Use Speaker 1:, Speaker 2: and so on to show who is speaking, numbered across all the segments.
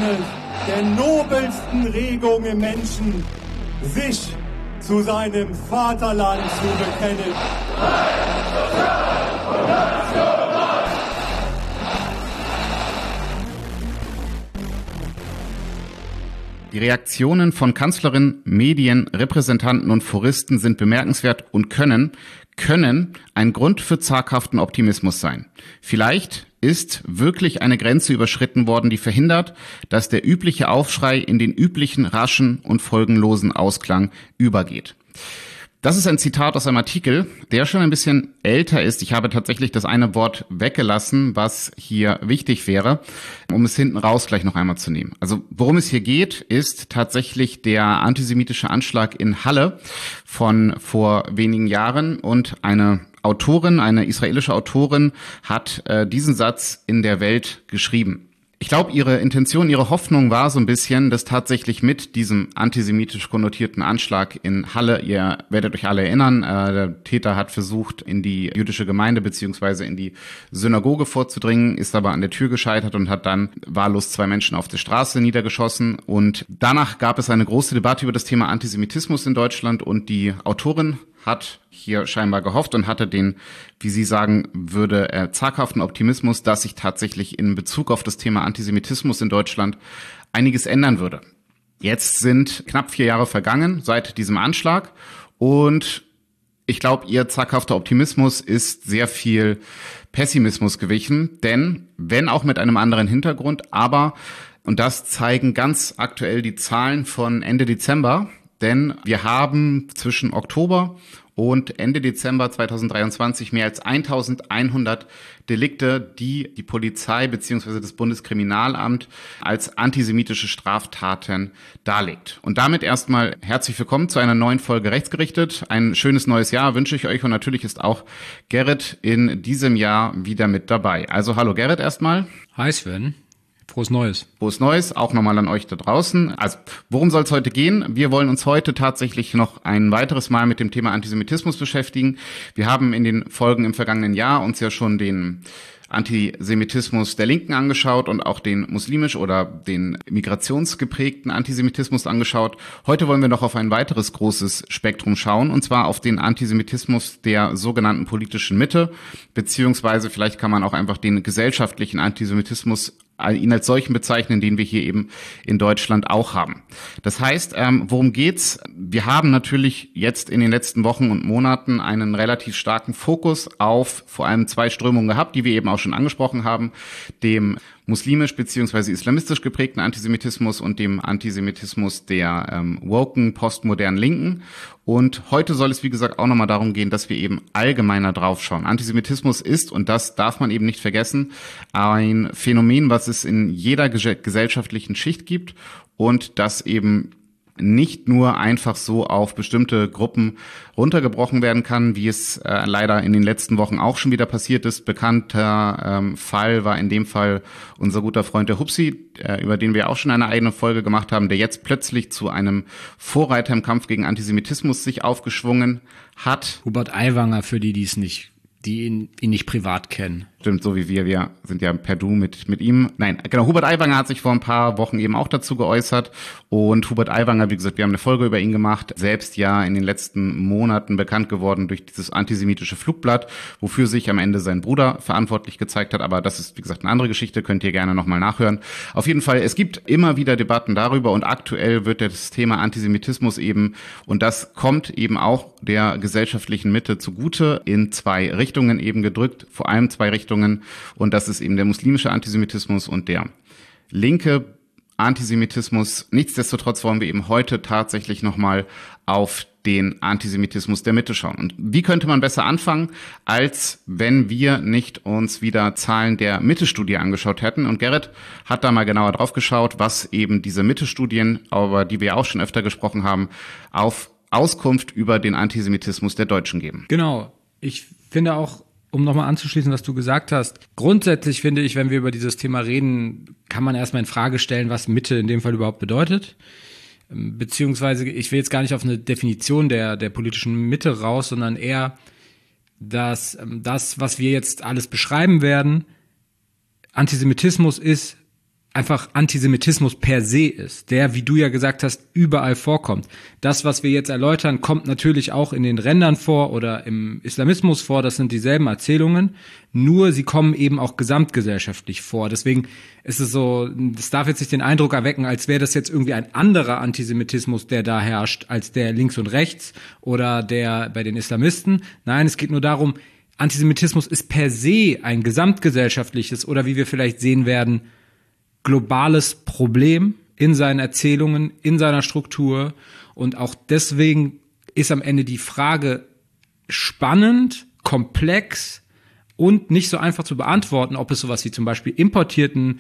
Speaker 1: eines der nobelsten Regungen im Menschen, sich zu seinem Vaterland zu bekennen.
Speaker 2: Die Reaktionen von Kanzlerin, Medien, Repräsentanten und Foristen sind bemerkenswert und können ein Grund für zaghaften Optimismus sein. Vielleicht ist wirklich eine Grenze überschritten worden, die verhindert, dass der übliche Aufschrei in den üblichen raschen und folgenlosen Ausklang übergeht. Das ist ein Zitat aus einem Artikel, der schon ein bisschen älter ist. Ich habe tatsächlich das eine Wort weggelassen, was hier wichtig wäre, um es hinten raus gleich noch einmal zu nehmen. Also worum es hier geht, ist tatsächlich der antisemitische Anschlag in Halle von vor wenigen Jahren, und eine israelische Autorin hat diesen Satz in der Welt geschrieben. Ich glaube, ihre Intention, ihre Hoffnung war so ein bisschen, dass tatsächlich mit diesem antisemitisch konnotierten Anschlag in Halle, ihr werdet euch alle erinnern, der Täter hat versucht, in die jüdische Gemeinde beziehungsweise in die Synagoge vorzudringen, ist aber an der Tür gescheitert und hat dann wahllos 2 Menschen auf der Straße niedergeschossen. Und danach gab es eine große Debatte über das Thema Antisemitismus in Deutschland, und die Autorin hat hier scheinbar gehofft und hatte den, wie sie sagen würde, zaghaften Optimismus, dass sich tatsächlich in Bezug auf das Thema Antisemitismus in Deutschland einiges ändern würde. Jetzt sind knapp 4 Jahre vergangen seit diesem Anschlag, und ich glaube, ihr zaghafter Optimismus ist sehr viel Pessimismus gewichen, denn wenn auch mit einem anderen Hintergrund, aber, und das zeigen ganz aktuell die Zahlen von Ende Dezember, denn wir haben zwischen Oktober und Ende Dezember 2023 mehr als 1100 Delikte, die die Polizei bzw. das Bundeskriminalamt als antisemitische Straftaten darlegt. Und damit erstmal herzlich willkommen zu einer neuen Folge Rechtsgerichtet. Ein schönes neues Jahr wünsche ich euch, und natürlich ist auch Gerrit in diesem Jahr wieder mit dabei. Also hallo Gerrit erstmal.
Speaker 3: Hi Sven. Frohes Neues.
Speaker 2: Frohes Neues, auch nochmal an euch da draußen. Also, worum soll es heute gehen? Wir wollen uns heute tatsächlich noch ein weiteres Mal mit dem Thema Antisemitismus beschäftigen. Wir haben in den Folgen im vergangenen Jahr uns ja schon den Antisemitismus der Linken angeschaut und auch den muslimisch oder den migrationsgeprägten Antisemitismus angeschaut. Heute wollen wir noch auf ein weiteres großes Spektrum schauen, und zwar auf den Antisemitismus der sogenannten politischen Mitte, beziehungsweise vielleicht kann man auch einfach den gesellschaftlichen Antisemitismus ihn als solchen bezeichnen, den wir hier eben in Deutschland auch haben. Das heißt, worum geht's? Wir haben natürlich jetzt in den letzten Wochen und Monaten einen relativ starken Fokus auf vor allem 2 Strömungen gehabt, die wir eben auch schon angesprochen haben, dem muslimisch bzw. islamistisch geprägten Antisemitismus und dem Antisemitismus der woken, postmodernen Linken. Und heute soll es, wie gesagt, auch nochmal darum gehen, dass wir eben allgemeiner draufschauen. Antisemitismus ist, und das darf man eben nicht vergessen, ein Phänomen, was es in jeder gesellschaftlichen Schicht gibt und das eben nicht nur einfach so auf bestimmte Gruppen runtergebrochen werden kann, wie es leider in den letzten Wochen auch schon wieder passiert ist. Bekannter Fall war in dem Fall unser guter Freund der Hupsi, über den wir auch schon eine eigene Folge gemacht haben, der jetzt plötzlich zu einem Vorreiter im Kampf gegen Antisemitismus sich aufgeschwungen hat.
Speaker 3: Hubert Aiwanger, für die ihn nicht privat kennen.
Speaker 2: Stimmt, so wie wir sind ja per Du mit ihm. Nein, genau, Hubert Aiwanger hat sich vor ein paar Wochen eben auch dazu geäußert, und Hubert Aiwanger, wie gesagt, wir haben eine Folge über ihn gemacht, selbst ja in den letzten Monaten bekannt geworden durch dieses antisemitische Flugblatt, wofür sich am Ende sein Bruder verantwortlich gezeigt hat, aber das ist, wie gesagt, eine andere Geschichte, könnt ihr gerne nochmal nachhören. Auf jeden Fall, es gibt immer wieder Debatten darüber, und aktuell wird das Thema Antisemitismus eben, und das kommt eben auch der gesellschaftlichen Mitte zugute, in 2 Richtungen eben gedrückt, vor allem 2 Richtungen, und das ist eben der muslimische Antisemitismus und der linke Antisemitismus. Nichtsdestotrotz wollen wir eben heute tatsächlich nochmal auf den Antisemitismus der Mitte schauen. Und wie könnte man besser anfangen, als wenn wir nicht uns wieder Zahlen der Mitte-Studie angeschaut hätten? Und Gerrit hat da mal genauer drauf geschaut, was eben diese Mitte-Studien, über die wir auch schon öfter gesprochen haben, auf Auskunft über den Antisemitismus der Deutschen geben.
Speaker 3: Genau. Ich finde auch, um nochmal anzuschließen, was du gesagt hast, grundsätzlich finde ich, wenn wir über dieses Thema reden, kann man erstmal in Frage stellen, was Mitte in dem Fall überhaupt bedeutet. Beziehungsweise, ich will jetzt gar nicht auf eine Definition der politischen Mitte raus, sondern eher, dass das, was wir jetzt alles beschreiben werden, Antisemitismus ist einfach Antisemitismus per se ist, der, wie du ja gesagt hast, überall vorkommt. Das, was wir jetzt erläutern, kommt natürlich auch in den Rändern vor oder im Islamismus vor, das sind dieselben Erzählungen, nur sie kommen eben auch gesamtgesellschaftlich vor. Deswegen ist es so, das darf jetzt nicht den Eindruck erwecken, als wäre das jetzt irgendwie ein anderer Antisemitismus, der da herrscht, als der links und rechts oder der bei den Islamisten. Nein, es geht nur darum, Antisemitismus ist per se ein gesamtgesellschaftliches oder wie wir vielleicht sehen werden, globales Problem in seinen Erzählungen, in seiner Struktur. Und auch deswegen ist am Ende die Frage spannend, komplex und nicht so einfach zu beantworten, ob es sowas wie zum Beispiel importierten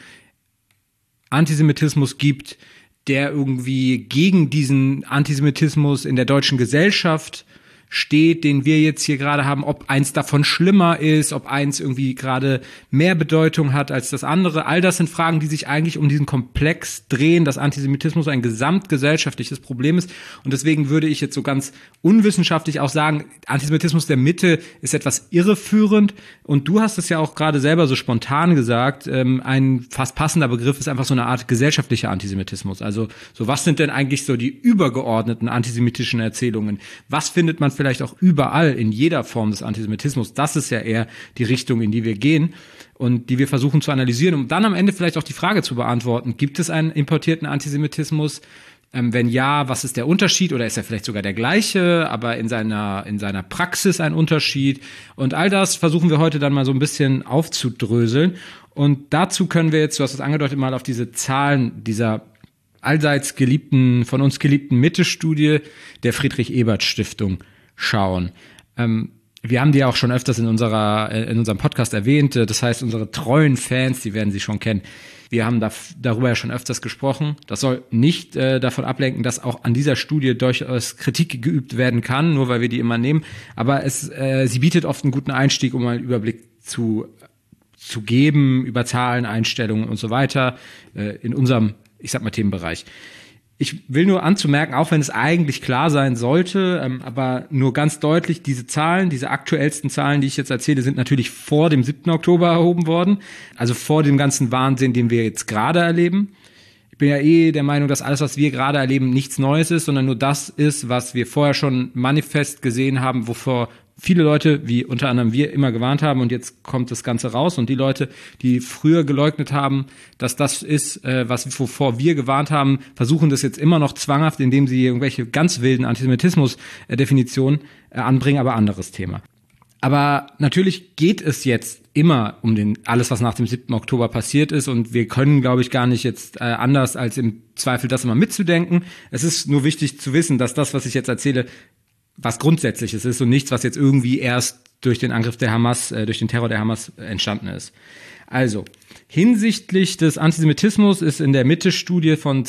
Speaker 3: Antisemitismus gibt, der irgendwie gegen diesen Antisemitismus in der deutschen Gesellschaft steht, den wir jetzt hier gerade haben, ob eins davon schlimmer ist, ob eins irgendwie gerade mehr Bedeutung hat als das andere. All das sind Fragen, die sich eigentlich um diesen Komplex drehen, dass Antisemitismus ein gesamtgesellschaftliches Problem ist. Und deswegen würde ich jetzt so ganz unwissenschaftlich auch sagen, Antisemitismus der Mitte ist etwas irreführend. Und du hast es ja auch gerade selber so spontan gesagt, ein fast passender Begriff ist einfach so eine Art gesellschaftlicher Antisemitismus. Also so, was sind denn eigentlich so die übergeordneten antisemitischen Erzählungen? Was findet man vielleicht auch überall in jeder Form des Antisemitismus? Das ist ja eher die Richtung, in die wir gehen und die wir versuchen zu analysieren, um dann am Ende vielleicht auch die Frage zu beantworten, gibt es einen importierten Antisemitismus? Wenn ja, was ist der Unterschied? Oder ist er vielleicht sogar der gleiche, aber in seiner Praxis ein Unterschied? Und all das versuchen wir heute dann mal so ein bisschen aufzudröseln. Und dazu können wir jetzt, du hast es angedeutet, mal auf diese Zahlen dieser allseits von uns geliebten Mitte-Studie der Friedrich-Ebert-Stiftung schauen. Wir haben die auch schon öfters in unserem Podcast erwähnt. Das heißt, unsere treuen Fans, die werden sie schon kennen. Wir haben darüber ja schon öfters gesprochen. Das soll nicht davon ablenken, dass auch an dieser Studie durchaus Kritik geübt werden kann, nur weil wir die immer nehmen. Aber sie bietet oft einen guten Einstieg, um einen Überblick zu geben über Zahlen, Einstellungen und so weiter in unserem, ich sag mal, Themenbereich. Ich will nur anzumerken, auch wenn es eigentlich klar sein sollte, aber nur ganz deutlich, diese Zahlen, diese aktuellsten Zahlen, die ich jetzt erzähle, sind natürlich vor dem 7. Oktober erhoben worden, also vor dem ganzen Wahnsinn, den wir jetzt gerade erleben. Ich bin ja der Meinung, dass alles, was wir gerade erleben, nichts Neues ist, sondern nur das ist, was wir vorher schon manifest gesehen haben, wovor viele Leute, wie unter anderem wir, immer gewarnt haben, und jetzt kommt das Ganze raus. Und die Leute, die früher geleugnet haben, dass das ist, wovor wir gewarnt haben, versuchen das jetzt immer noch zwanghaft, indem sie irgendwelche ganz wilden Antisemitismus-Definitionen anbringen, aber anderes Thema. Aber natürlich geht es jetzt immer um alles, was nach dem 7. Oktober passiert ist, und wir können, glaube ich, gar nicht jetzt anders, als im Zweifel das immer mitzudenken. Es ist nur wichtig zu wissen, dass das, was ich jetzt erzähle, was Grundsätzliches ist und nichts, was jetzt irgendwie erst durch den Angriff der Hamas, durch den Terror der Hamas entstanden ist. Also, hinsichtlich des Antisemitismus ist in der Mitte-Studie von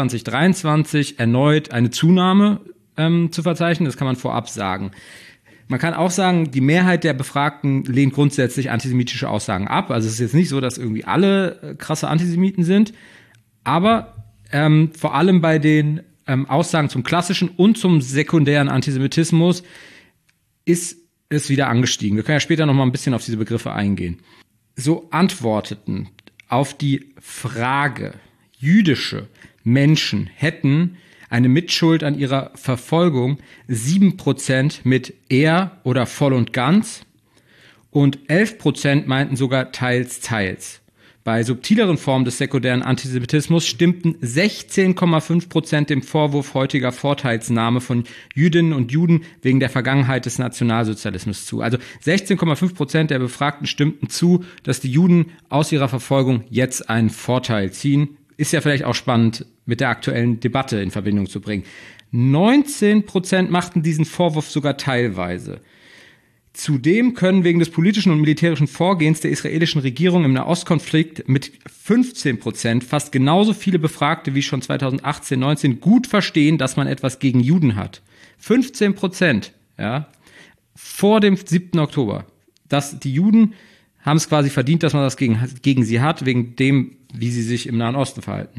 Speaker 3: 22/23 erneut eine Zunahme zu verzeichnen. Das kann man vorab sagen. Man kann auch sagen, die Mehrheit der Befragten lehnt grundsätzlich antisemitische Aussagen ab. Also es ist jetzt nicht so, dass irgendwie alle krasse Antisemiten sind, aber vor allem bei den Aussagen zum klassischen und zum sekundären Antisemitismus ist es wieder angestiegen. Wir können ja später noch mal ein bisschen auf diese Begriffe eingehen. So antworteten auf die Frage, jüdische Menschen hätten eine Mitschuld an ihrer Verfolgung 7% mit eher oder voll und ganz und 11% meinten sogar teils, teils. Bei subtileren Formen des sekundären Antisemitismus stimmten 16,5% dem Vorwurf heutiger Vorteilsnahme von Jüdinnen und Juden wegen der Vergangenheit des Nationalsozialismus zu. Also 16,5% der Befragten stimmten zu, dass die Juden aus ihrer Verfolgung jetzt einen Vorteil ziehen. Ist ja vielleicht auch spannend mit der aktuellen Debatte in Verbindung zu bringen. 19% machten diesen Vorwurf sogar teilweise. Zudem können wegen des politischen und militärischen Vorgehens der israelischen Regierung im Nahostkonflikt mit 15% fast genauso viele Befragte wie schon 2018/19 gut verstehen, dass man etwas gegen Juden hat. 15%, ja, vor dem 7. Oktober. Die Juden haben es quasi verdient, dass man das gegen sie hat, wegen dem, wie sie sich im Nahen Osten verhalten.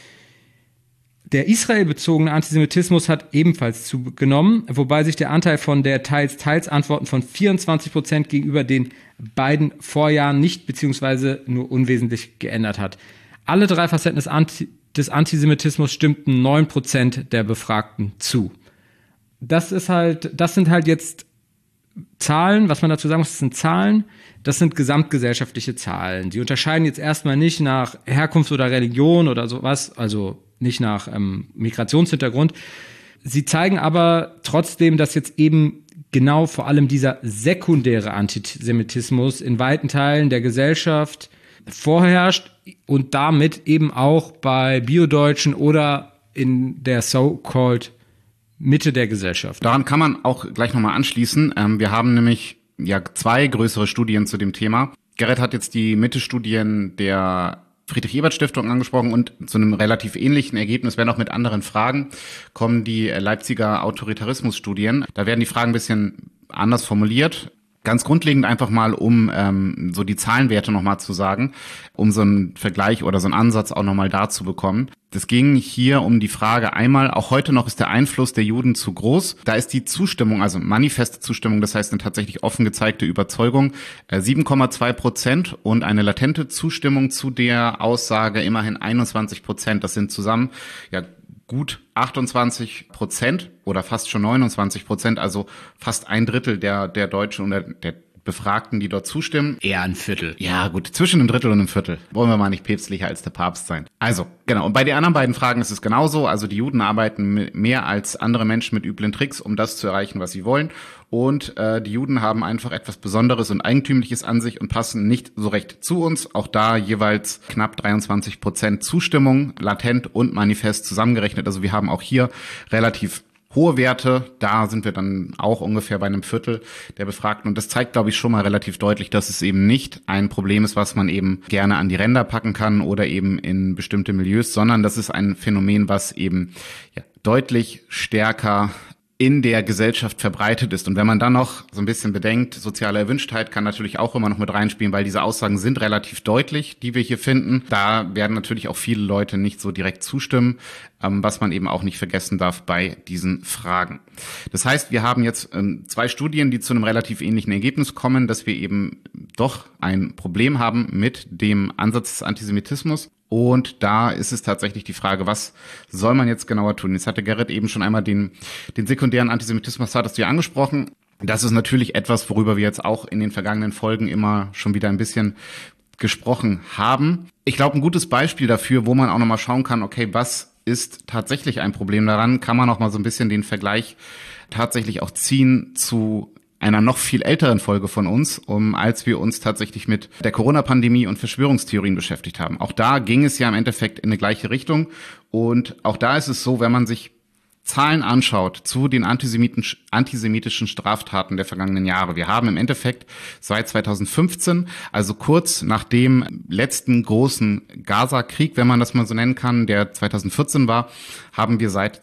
Speaker 3: Der israelbezogene Antisemitismus hat ebenfalls zugenommen, wobei sich der Anteil von der Teils-Teils-Antworten von 24% gegenüber den beiden Vorjahren nicht beziehungsweise nur unwesentlich geändert hat. alle 3 Facetten des Antisemitismus stimmten 9% der Befragten zu. Das sind halt jetzt Zahlen, was man dazu sagen muss, das sind Zahlen, das sind gesamtgesellschaftliche Zahlen. Die unterscheiden jetzt erstmal nicht nach Herkunft oder Religion oder sowas, also nicht nach Migrationshintergrund. Sie zeigen aber trotzdem, dass jetzt eben genau vor allem dieser sekundäre Antisemitismus in weiten Teilen der Gesellschaft vorherrscht und damit eben auch bei Biodeutschen oder in der so-called Mitte der Gesellschaft.
Speaker 2: Daran kann man auch gleich nochmal anschließen. Wir haben nämlich 2 größere Studien zu dem Thema. Gerrit hat jetzt die Mitte-Studien der Friedrich-Ebert-Stiftung angesprochen und zu einem relativ ähnlichen Ergebnis, wenn auch mit anderen Fragen, kommen die Leipziger Autoritarismus-Studien. Da werden die Fragen ein bisschen anders formuliert. Ganz grundlegend einfach mal, um so die Zahlenwerte nochmal zu sagen, um so einen Vergleich oder so einen Ansatz auch nochmal da zu bekommen. Es ging hier um die Frage einmal, auch heute noch ist der Einfluss der Juden zu groß. Da ist die Zustimmung, also manifeste Zustimmung, das heißt eine tatsächlich offen gezeigte Überzeugung, 7,2% und eine latente Zustimmung zu der Aussage immerhin 21%. Das sind zusammen gut 28% oder fast schon 29%, also fast 1/3 der Deutschen oder der Befragten, die dort zustimmen.
Speaker 3: Eher ein Viertel.
Speaker 2: Ja, gut, zwischen einem Drittel und einem Viertel. Wollen wir mal nicht päpstlicher als der Papst sein. Also, genau. Und bei den anderen beiden Fragen ist es genauso. Also die Juden arbeiten mehr als andere Menschen mit üblen Tricks, um das zu erreichen, was sie wollen. Und die Juden haben einfach etwas Besonderes und Eigentümliches an sich und passen nicht so recht zu uns. Auch da jeweils knapp 23% Zustimmung, latent und manifest zusammengerechnet. Also wir haben auch hier relativ hohe Werte, da sind wir dann auch ungefähr bei einem Viertel der Befragten. Und das zeigt, glaube ich, schon mal relativ deutlich, dass es eben nicht ein Problem ist, was man eben gerne an die Ränder packen kann oder eben in bestimmte Milieus, sondern das ist ein Phänomen, was eben deutlich stärker in der Gesellschaft verbreitet ist. Und wenn man dann noch so ein bisschen bedenkt, soziale Erwünschtheit kann natürlich auch immer noch mit reinspielen, weil diese Aussagen sind relativ deutlich, die wir hier finden. Da werden natürlich auch viele Leute nicht so direkt zustimmen, was man eben auch nicht vergessen darf bei diesen Fragen. Das heißt, wir haben jetzt 2 Studien, die zu einem relativ ähnlichen Ergebnis kommen, dass wir eben doch ein Problem haben mit dem Ansatz des Antisemitismus. Und da ist es tatsächlich die Frage, was soll man jetzt genauer tun? Jetzt hatte Gerrit eben schon einmal den sekundären Antisemitismus, hattest du ja angesprochen. Das ist natürlich etwas, worüber wir jetzt auch in den vergangenen Folgen immer schon wieder ein bisschen gesprochen haben. Ich glaube, ein gutes Beispiel dafür, wo man auch nochmal schauen kann, okay, was ist tatsächlich ein Problem daran, kann man auch mal so ein bisschen den Vergleich tatsächlich auch ziehen zu einer noch viel älteren Folge von uns, als wir uns tatsächlich mit der Corona-Pandemie und Verschwörungstheorien beschäftigt haben. Auch da ging es ja im Endeffekt in eine gleiche Richtung. Und auch da ist es so, wenn man sich Zahlen anschaut zu den antisemitischen Straftaten der vergangenen Jahre. Wir haben im Endeffekt seit 2015, also kurz nach dem letzten großen Gaza-Krieg, wenn man das mal so nennen kann, der 2014 war, haben wir seit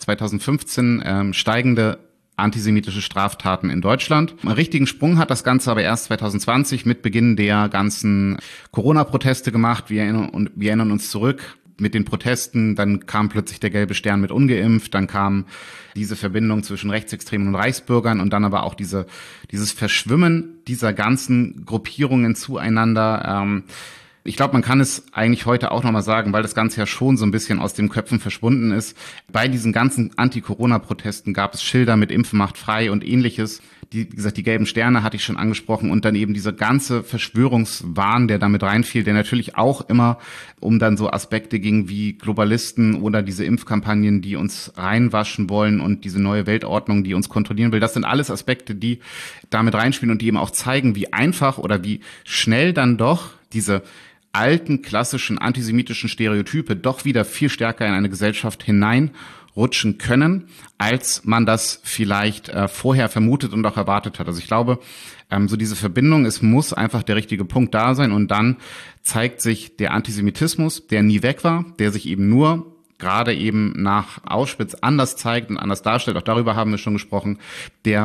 Speaker 2: 2015 steigende antisemitische Straftaten in Deutschland. Einen richtigen Sprung hat das Ganze aber erst 2020 mit Beginn der ganzen Corona-Proteste gemacht. Wir erinnern uns zurück mit den Protesten, dann kam plötzlich der gelbe Stern mit ungeimpft, dann kam diese Verbindung zwischen Rechtsextremen und Reichsbürgern und dann aber auch dieses Verschwimmen dieser ganzen Gruppierungen zueinander. Ich glaube, man kann es eigentlich heute auch nochmal sagen, weil das Ganze ja schon so ein bisschen aus den Köpfen verschwunden ist. Bei diesen ganzen Anti-Corona-Protesten gab es Schilder mit Impfen macht frei und ähnliches. Wie gesagt, die gelben Sterne hatte ich schon angesprochen und dann eben dieser ganze Verschwörungswahn, der damit reinfiel, der natürlich auch immer um dann so Aspekte ging wie Globalisten oder diese Impfkampagnen, die uns reinwaschen wollen und diese neue Weltordnung, die uns kontrollieren will. Das sind alles Aspekte, die damit reinspielen und die eben auch zeigen, wie einfach oder wie schnell dann doch diese alten, klassischen, antisemitischen Stereotype doch wieder viel stärker in eine Gesellschaft hineinrutschen können, als man das vielleicht vorher vermutet und auch erwartet hat. Also ich glaube, so diese Verbindung, es muss einfach der richtige Punkt da sein und dann zeigt sich der Antisemitismus, der nie weg war, der sich eben nur gerade eben nach Auschwitz anders zeigt und anders darstellt, auch darüber haben wir schon gesprochen, der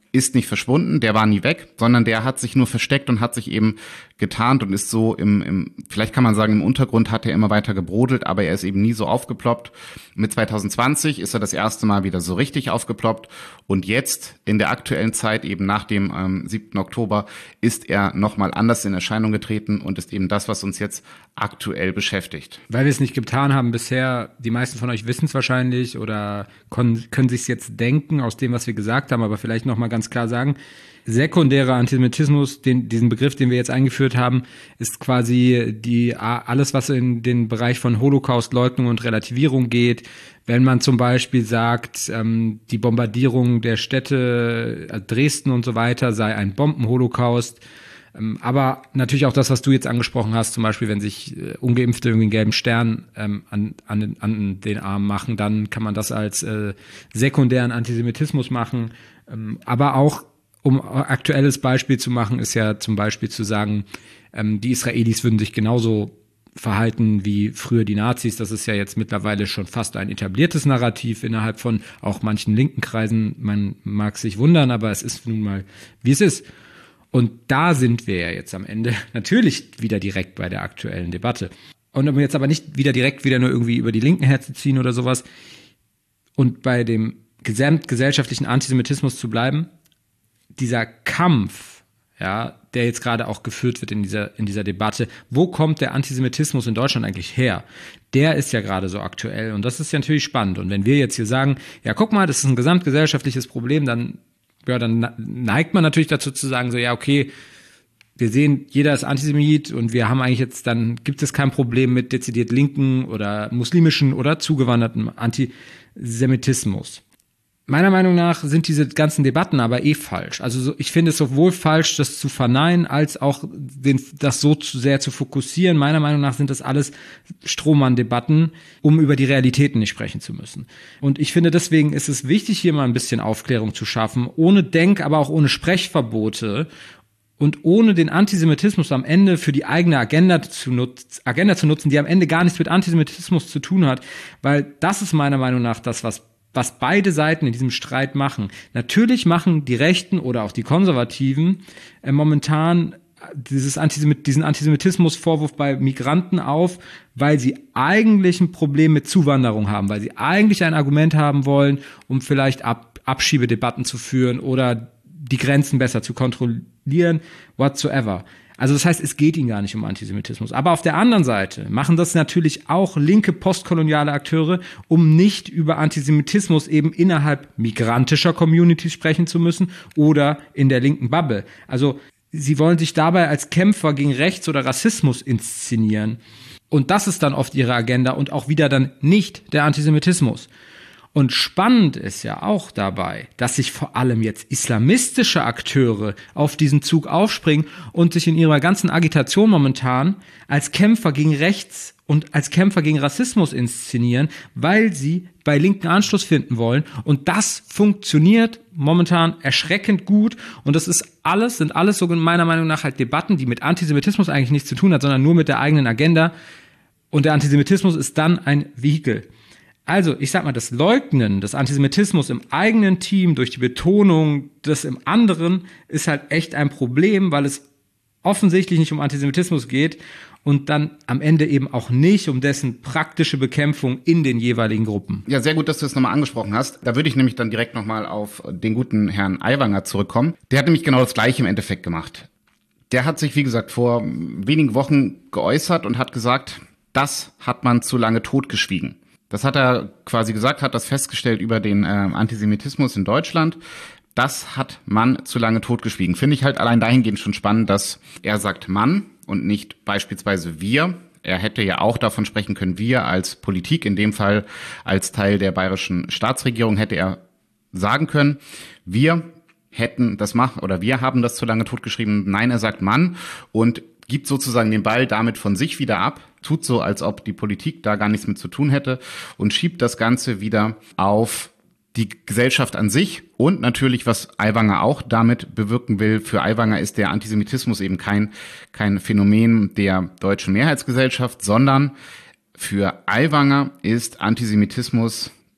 Speaker 2: ist nicht verschwunden, der war nie weg, sondern der hat sich nur versteckt und hat sich eben getarnt und ist so vielleicht kann man sagen, im Untergrund hat er immer weiter gebrodelt, aber er ist eben nie so aufgeploppt. Mit 2020 ist er das erste Mal wieder so richtig aufgeploppt und jetzt in der aktuellen Zeit, eben nach dem 7. Oktober, ist er nochmal anders in Erscheinung getreten und ist eben das, was uns jetzt aktuell beschäftigt.
Speaker 3: Weil wir es nicht getan haben bisher, die meisten von euch wissen es wahrscheinlich oder können sich es jetzt denken aus dem, was wir gesagt haben, aber vielleicht nochmal ganz klar sagen, sekundärer Antisemitismus, diesen Begriff, den wir jetzt eingeführt haben, ist quasi alles, was in den Bereich von Holocaust-Leugnung und Relativierung geht. Wenn man zum Beispiel sagt, die Bombardierung der Städte Dresden und so weiter sei ein Bombenholocaust. Aber natürlich auch das, was du jetzt angesprochen hast, zum Beispiel, wenn sich Ungeimpfte irgendwie einen gelben Stern an den Arm machen, dann kann man das als sekundären Antisemitismus machen. Aber auch, um aktuelles Beispiel zu machen, ist ja zum Beispiel zu sagen, die Israelis würden sich genauso verhalten wie früher die Nazis. Das ist ja jetzt mittlerweile schon fast ein etabliertes Narrativ innerhalb von auch manchen linken Kreisen. Man mag sich wundern, aber es ist nun mal, wie es ist. Und da sind wir ja jetzt am Ende natürlich wieder direkt bei der aktuellen Debatte. Und um jetzt aber nicht wieder nur irgendwie über die Linken herzuziehen oder sowas und bei dem gesamtgesellschaftlichen Antisemitismus zu bleiben, dieser Kampf, ja, der jetzt gerade auch geführt wird in dieser Debatte, wo kommt der Antisemitismus in Deutschland eigentlich her? Der ist ja gerade so aktuell und das ist ja natürlich spannend. Und wenn wir jetzt hier sagen, ja, guck mal, das ist ein gesamtgesellschaftliches Problem, dann neigt man natürlich dazu zu sagen, so, ja, okay, wir sehen, jeder ist Antisemit und wir haben eigentlich jetzt, dann gibt es kein Problem mit dezidiert linken oder muslimischen oder zugewanderten Antisemitismus. Meiner Meinung nach sind diese ganzen Debatten aber falsch. Also ich finde es sowohl falsch, das zu verneinen, als auch das so zu sehr zu fokussieren. Meiner Meinung nach sind das alles Strohmann-Debatten, um über die Realitäten nicht sprechen zu müssen. Und ich finde, deswegen ist es wichtig, hier mal ein bisschen Aufklärung zu schaffen, ohne aber auch ohne Sprechverbote und ohne den Antisemitismus am Ende für die eigene Agenda zu nutzen, die am Ende gar nichts mit Antisemitismus zu tun hat, weil das ist meiner Meinung nach das, was beide Seiten in diesem Streit machen. Natürlich machen die Rechten oder auch die Konservativen momentan diesen Antisemitismus-Vorwurf bei Migranten auf, weil sie eigentlich ein Problem mit Zuwanderung haben, weil sie eigentlich ein Argument haben wollen, um vielleicht Abschiebedebatten zu führen oder die Grenzen besser zu kontrollieren, whatsoever. Also das heißt, es geht ihnen gar nicht um Antisemitismus. Aber auf der anderen Seite machen das natürlich auch linke postkoloniale Akteure, um nicht über Antisemitismus eben innerhalb migrantischer Communities sprechen zu müssen oder in der linken Bubble. Also sie wollen sich dabei als Kämpfer gegen Rechts- oder Rassismus inszenieren. Und das ist dann oft ihre Agenda und auch wieder dann nicht der Antisemitismus. Und spannend ist ja auch dabei, dass sich vor allem jetzt islamistische Akteure auf diesen Zug aufspringen und sich in ihrer ganzen Agitation momentan als Kämpfer gegen Rechts und als Kämpfer gegen Rassismus inszenieren, weil sie bei Linken Anschluss finden wollen. Und das funktioniert momentan erschreckend gut. Und das sind alles so meiner Meinung nach halt Debatten, die mit Antisemitismus eigentlich nichts zu tun hat, sondern nur mit der eigenen Agenda. Und der Antisemitismus ist dann ein Vehikel. Also, ich sag mal, das Leugnen des Antisemitismus im eigenen Team durch die Betonung des im anderen ist halt echt ein Problem, weil es offensichtlich nicht um Antisemitismus geht und dann am Ende eben auch nicht um dessen praktische Bekämpfung in den jeweiligen Gruppen.
Speaker 2: Ja, sehr gut, dass du das nochmal angesprochen hast. Da würde ich nämlich dann direkt nochmal auf den guten Herrn Aiwanger zurückkommen. Der hat nämlich genau das Gleiche im Endeffekt gemacht. Der hat sich, wie gesagt, vor wenigen Wochen geäußert und hat gesagt, das hat man zu lange totgeschwiegen. Das hat er quasi gesagt, hat das festgestellt über den Antisemitismus in Deutschland. Das hat man zu lange totgeschwiegen. Finde ich halt allein dahingehend schon spannend, dass er sagt Mann und nicht beispielsweise wir. Er hätte ja auch davon sprechen können, wir als Politik, in dem Fall als Teil der bayerischen Staatsregierung, hätte er sagen können, wir haben das zu lange totgeschrieben. Nein, er sagt Mann und gibt sozusagen den Ball damit von sich wieder ab, tut so, als ob die Politik da gar nichts mit zu tun hätte und schiebt das Ganze wieder auf die Gesellschaft an sich und natürlich, was Aiwanger auch damit bewirken will. Für Aiwanger ist der Antisemitismus eben kein Phänomen der deutschen Mehrheitsgesellschaft, sondern für Aiwanger ist Antisemitismus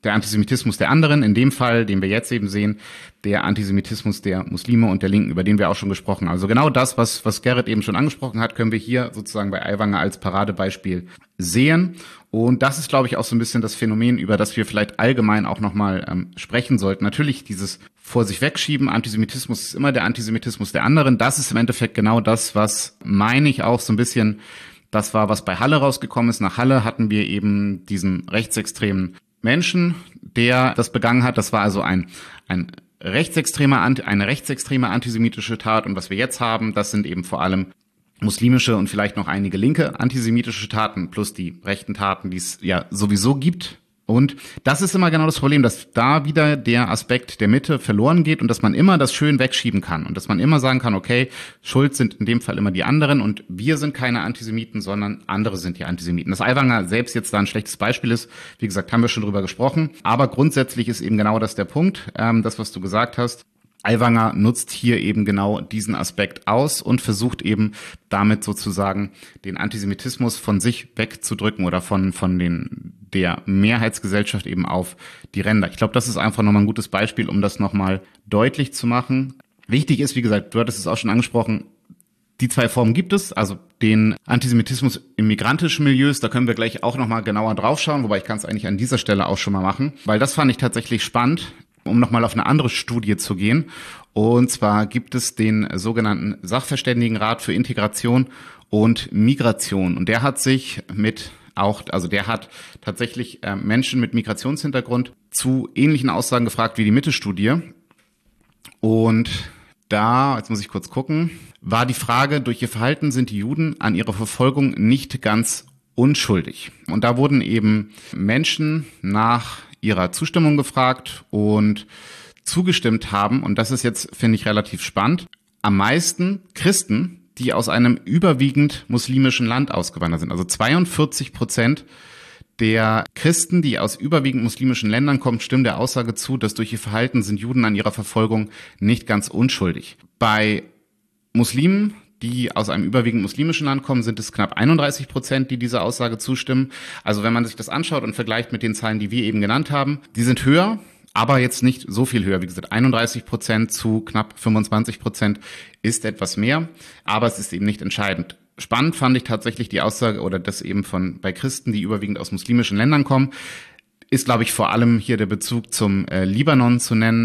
Speaker 2: der Antisemitismus der anderen, in dem Fall, den wir jetzt eben sehen, der Antisemitismus der Muslime und der Linken, über den wir auch schon gesprochen haben. Also genau das, was Gerrit eben schon angesprochen hat, können wir hier sozusagen bei Aiwanger als Paradebeispiel sehen. Und das ist, glaube ich, auch so ein bisschen das Phänomen, über das wir vielleicht allgemein auch nochmal sprechen sollten. Natürlich dieses vor sich wegschieben, Antisemitismus ist immer der Antisemitismus der anderen. Das ist im Endeffekt genau das, was, meine ich, auch so ein bisschen das war, was bei Halle rausgekommen ist. Nach Halle hatten wir eben diesen rechtsextremen Menschen, der das begangen hat. Das war also eine rechtsextreme antisemitische Tat. Und was wir jetzt haben, das sind eben vor allem muslimische und vielleicht noch einige linke antisemitische Taten plus die rechten Taten, die es ja sowieso gibt. Und das ist immer genau das Problem, dass da wieder der Aspekt der Mitte verloren geht und dass man immer das schön wegschieben kann und dass man immer sagen kann, okay, schuld sind in dem Fall immer die anderen und wir sind keine Antisemiten, sondern andere sind die Antisemiten. Dass Aiwanger selbst jetzt da ein schlechtes Beispiel ist, wie gesagt, haben wir schon drüber gesprochen. Aber grundsätzlich ist eben genau das der Punkt, das, was du gesagt hast. Aiwanger nutzt hier eben genau diesen Aspekt aus und versucht eben damit sozusagen den Antisemitismus von sich wegzudrücken oder von der Mehrheitsgesellschaft eben auf die Ränder. Ich glaube, das ist einfach nochmal ein gutes Beispiel, um das nochmal deutlich zu machen. Wichtig ist, wie gesagt, du hattest es auch schon angesprochen, die zwei Formen gibt es, also den Antisemitismus in migrantischen Milieus, da können wir gleich auch nochmal genauer drauf schauen, wobei ich kann es eigentlich an dieser Stelle auch schon mal machen, weil das fand ich tatsächlich spannend, um nochmal auf eine andere Studie zu gehen. Und zwar gibt es den sogenannten Sachverständigenrat für Integration und Migration. Und der hat sich der hat tatsächlich Menschen mit Migrationshintergrund zu ähnlichen Aussagen gefragt wie die Mitte-Studie. Und da, jetzt muss ich kurz gucken, war die Frage, durch ihr Verhalten sind die Juden an ihrer Verfolgung nicht ganz unschuldig. Und da wurden eben Menschen nach ihrer Zustimmung gefragt und zugestimmt haben, und das ist jetzt, finde ich, relativ spannend, am meisten Christen, die aus einem überwiegend muslimischen Land ausgewandert sind. Also 42% der Christen, die aus überwiegend muslimischen Ländern kommen, stimmen der Aussage zu, dass durch ihr Verhalten sind Juden an ihrer Verfolgung nicht ganz unschuldig. Bei Muslimen, die aus einem überwiegend muslimischen Land kommen, sind es knapp 31%, die dieser Aussage zustimmen. Also wenn man sich das anschaut und vergleicht mit den Zahlen, die wir eben genannt haben, die sind höher, aber jetzt nicht so viel höher. Wie gesagt, 31% zu knapp 25% ist etwas mehr, aber es ist eben nicht entscheidend. Spannend fand ich tatsächlich die Aussage oder das eben bei Christen, die überwiegend aus muslimischen Ländern kommen, ist, glaube ich, vor allem hier der Bezug zum Libanon zu nennen.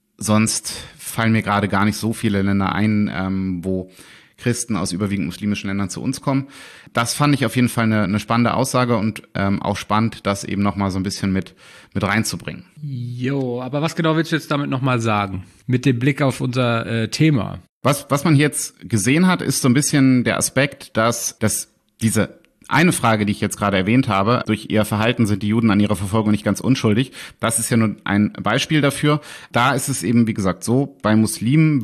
Speaker 2: Sonst fallen mir gerade gar nicht so viele Länder ein, wo Christen aus überwiegend muslimischen Ländern zu uns kommen. Das fand ich auf jeden Fall eine spannende Aussage und auch spannend, das eben nochmal so ein bisschen mit reinzubringen.
Speaker 3: Jo, aber was genau willst du jetzt damit nochmal sagen? Mit dem Blick auf unser Thema.
Speaker 2: Was man hier jetzt gesehen hat, ist so ein bisschen der Aspekt, dass diese eine Frage, die ich jetzt gerade erwähnt habe, durch ihr Verhalten sind die Juden an ihrer Verfolgung nicht ganz unschuldig. Das ist ja nur ein Beispiel dafür. Da ist es eben, wie gesagt, so, bei Muslimen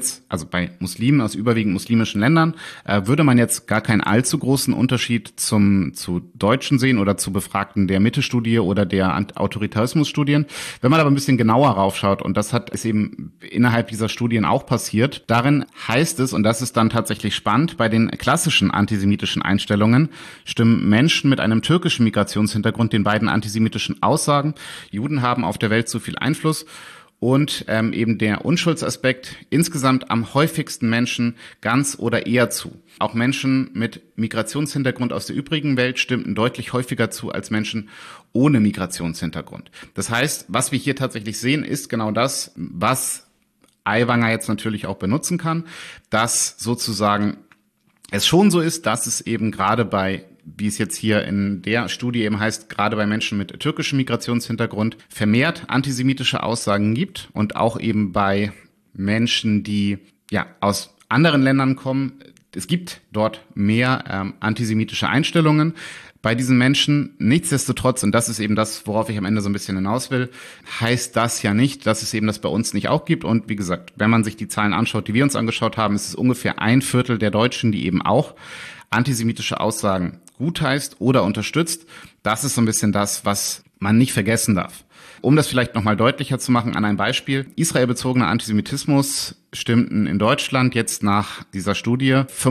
Speaker 2: bei Muslimen aus überwiegend muslimischen Ländern, würde man jetzt gar keinen allzu großen Unterschied zu Deutschen sehen oder zu Befragten der Mitte-Studie oder der Autoritarismus-Studien. Wenn man aber ein bisschen genauer raufschaut, und das ist eben innerhalb dieser Studien auch passiert, darin heißt es, und das ist dann tatsächlich spannend, bei den klassischen antisemitischen Einstellungen stimmen Menschen mit einem türkischen Migrationshintergrund den beiden antisemitischen Aussagen, Juden haben auf der Welt zu viel Einfluss, und eben der Unschuldsaspekt insgesamt am häufigsten Menschen ganz oder eher zu. Auch Menschen mit Migrationshintergrund aus der übrigen Welt stimmten deutlich häufiger zu als Menschen ohne Migrationshintergrund. Das heißt, was wir hier tatsächlich sehen, ist genau das, was Aiwanger jetzt natürlich auch benutzen kann, dass sozusagen es schon so ist, dass es eben gerade bei, wie es jetzt hier in der Studie eben heißt, gerade bei Menschen mit türkischem Migrationshintergrund vermehrt antisemitische Aussagen gibt und auch eben bei Menschen, die aus anderen Ländern kommen. Es gibt dort mehr antisemitische Einstellungen bei diesen Menschen. Nichtsdestotrotz, und das ist eben das, worauf ich am Ende so ein bisschen hinaus will, heißt das ja nicht, dass es eben das bei uns nicht auch gibt. Und wie gesagt, wenn man sich die Zahlen anschaut, die wir uns angeschaut haben, ist es ungefähr 1/4 der Deutschen, die eben auch antisemitische Aussagen gutheißt oder unterstützt. Das ist so ein bisschen das, was man nicht vergessen darf. Um das vielleicht nochmal deutlicher zu machen an einem Beispiel. Israelbezogener Antisemitismus stimmten in Deutschland jetzt nach dieser Studie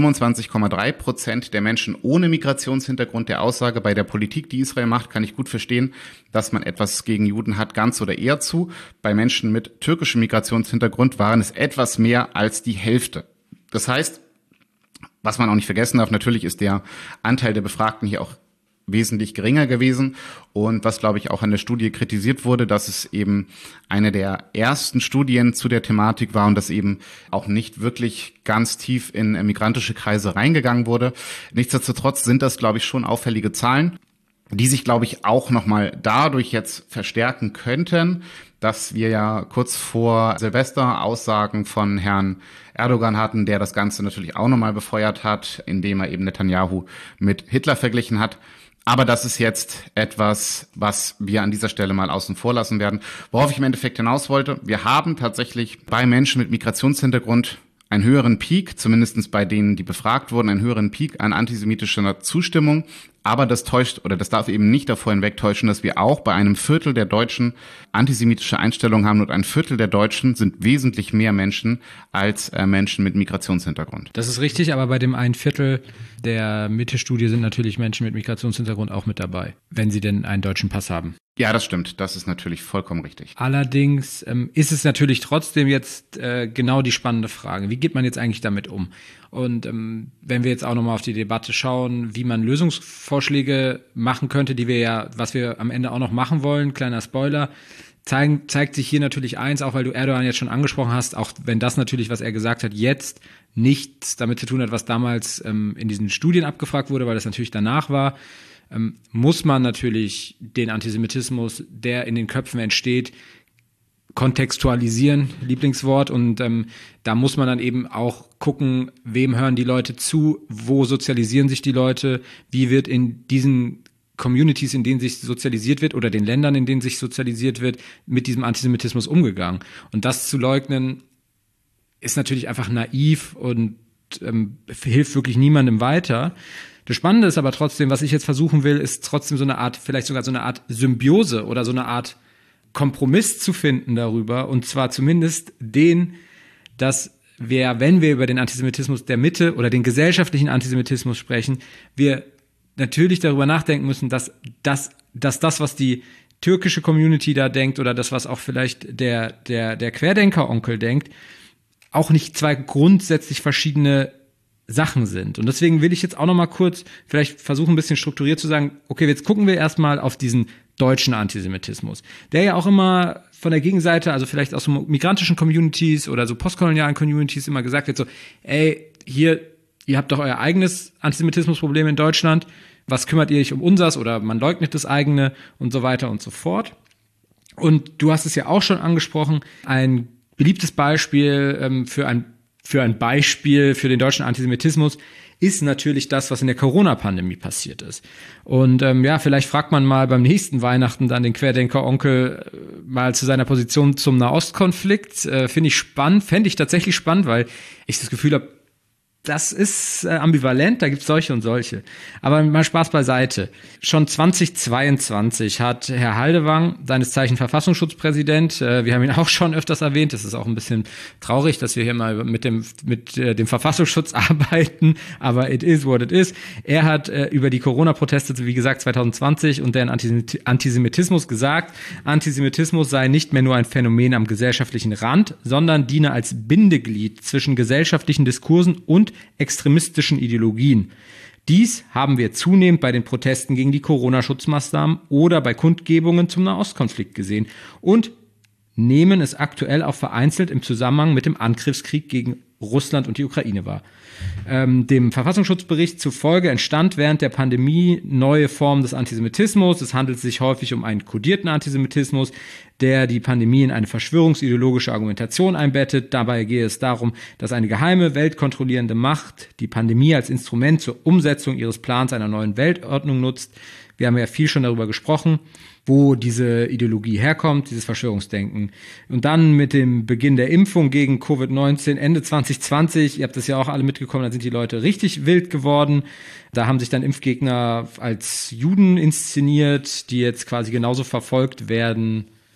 Speaker 2: 25,3% der Menschen ohne Migrationshintergrund der Aussage, bei der Politik, die Israel macht, kann ich gut verstehen, dass man etwas gegen Juden hat, ganz oder eher zu. Bei Menschen mit türkischem Migrationshintergrund waren es etwas mehr als die Hälfte. Das heißt, was man auch nicht vergessen darf, natürlich ist der Anteil der Befragten hier auch wesentlich geringer gewesen. Und was, glaube ich, auch an der Studie kritisiert wurde, dass es eben eine der ersten Studien zu der Thematik war und dass eben auch nicht wirklich ganz tief in migrantische Kreise reingegangen wurde. Nichtsdestotrotz sind das, glaube ich, schon auffällige Zahlen, die sich, glaube ich, auch nochmal dadurch jetzt verstärken könnten, dass wir ja kurz vor Silvester Aussagen von Herrn Erdogan hatten, der das Ganze natürlich auch nochmal befeuert hat, indem er eben Netanyahu mit Hitler verglichen hat. Aber das ist jetzt etwas, was wir an dieser Stelle mal außen vor lassen werden. Worauf ich im Endeffekt hinaus wollte, wir haben tatsächlich bei Menschen mit Migrationshintergrund einen höheren Peak, zumindest bei denen, die befragt wurden, einen höheren Peak an antisemitischer Zustimmung. Aber das täuscht oder das darf eben nicht davor hinwegtäuschen, dass wir auch bei einem Viertel der Deutschen antisemitische Einstellungen haben und ein Viertel der Deutschen sind wesentlich mehr Menschen als Menschen mit Migrationshintergrund.
Speaker 3: Das ist richtig, aber bei dem ein Viertel der Mitte-Studie sind natürlich Menschen mit Migrationshintergrund auch mit dabei, wenn sie denn einen deutschen Pass haben.
Speaker 2: Ja, das stimmt. Das ist natürlich vollkommen richtig.
Speaker 3: Allerdings ist es natürlich trotzdem jetzt genau die spannende Frage. Wie geht man jetzt eigentlich damit um? Und wenn wir jetzt auch nochmal auf die Debatte schauen, wie man Lösungsvorschläge machen könnte, was wir am Ende auch noch machen wollen, kleiner Spoiler, zeigt sich hier natürlich eins, auch weil du Erdogan jetzt schon angesprochen hast, auch wenn das natürlich, was er gesagt hat, jetzt nichts damit zu tun hat, was damals in diesen Studien abgefragt wurde, weil das natürlich danach war, muss man natürlich den Antisemitismus, der in den Köpfen entsteht, kontextualisieren, Lieblingswort. Und da muss man dann eben auch gucken, wem hören die Leute zu, wo sozialisieren sich die Leute, wie wird in diesen Communities, in denen sich sozialisiert wird oder den Ländern, in denen sich sozialisiert wird, mit diesem Antisemitismus umgegangen. Und das zu leugnen, ist natürlich einfach naiv und hilft wirklich niemandem weiter. Das Spannende ist aber trotzdem, was ich jetzt versuchen will, ist trotzdem so eine Art, vielleicht sogar so eine Art Symbiose oder so eine Art Kompromiss zu finden darüber. Und zwar zumindest dass wir, wenn wir über den Antisemitismus der Mitte oder den gesellschaftlichen Antisemitismus sprechen, wir natürlich darüber nachdenken müssen, dass das, was die türkische Community da denkt oder das, was auch vielleicht der Querdenker-Onkel denkt, auch nicht zwei grundsätzlich verschiedene Sachen sind. Und deswegen will ich jetzt auch noch mal kurz vielleicht versuchen, ein bisschen strukturiert zu sagen, okay, jetzt gucken wir erstmal auf diesen deutschen Antisemitismus, der ja auch immer von der Gegenseite, also vielleicht aus so migrantischen Communities oder so postkolonialen Communities immer gesagt wird, so, ey, hier, ihr habt doch euer eigenes Antisemitismusproblem in Deutschland, was kümmert ihr euch um unseres oder man leugnet das eigene und so weiter und so fort. Und du hast es ja auch schon angesprochen, ein beliebtes Beispiel für ein Beispiel für den deutschen Antisemitismus ist natürlich das, was in der Corona-Pandemie passiert ist. Und vielleicht fragt man mal beim nächsten Weihnachten dann den Querdenker-Onkel mal zu seiner Position zum Nahostkonflikt. Fände ich tatsächlich spannend, weil ich das Gefühl habe, das ist ambivalent, da gibt's solche und solche. Aber mal Spaß beiseite. Schon 2022 hat Herr Haldewang, seines Zeichen Verfassungsschutzpräsident, wir haben ihn auch schon öfters erwähnt, das ist auch ein bisschen traurig, dass wir hier mal mit dem Verfassungsschutz arbeiten, aber it is what it is. Er hat über die Corona-Proteste, wie gesagt, 2020 und deren Antisemitismus gesagt, Antisemitismus sei nicht mehr nur ein Phänomen am gesellschaftlichen Rand, sondern diene als Bindeglied zwischen gesellschaftlichen Diskursen und extremistischen Ideologien. Dies haben wir zunehmend bei den Protesten gegen die Corona-Schutzmaßnahmen oder bei Kundgebungen zum Nahostkonflikt gesehen und nehmen es aktuell auch vereinzelt im Zusammenhang mit dem Angriffskrieg gegen Russland und die Ukraine wahr. Dem Verfassungsschutzbericht zufolge entstand während der Pandemie neue Formen des Antisemitismus. Es handelt sich häufig um einen kodierten Antisemitismus, der die Pandemie in eine verschwörungsideologische Argumentation einbettet. Dabei gehe es darum, dass eine geheime, weltkontrollierende Macht die Pandemie als Instrument zur Umsetzung ihres Plans einer neuen Weltordnung nutzt. Wir haben ja viel schon darüber gesprochen, wo diese Ideologie herkommt, dieses Verschwörungsdenken. Und dann mit dem Beginn der Impfung gegen Covid-19 Ende 2020, ihr habt das ja auch alle mitbekommen, da sind die Leute richtig wild geworden. Da haben sich dann Impfgegner als Juden inszeniert, die jetzt quasi genauso verfolgt werden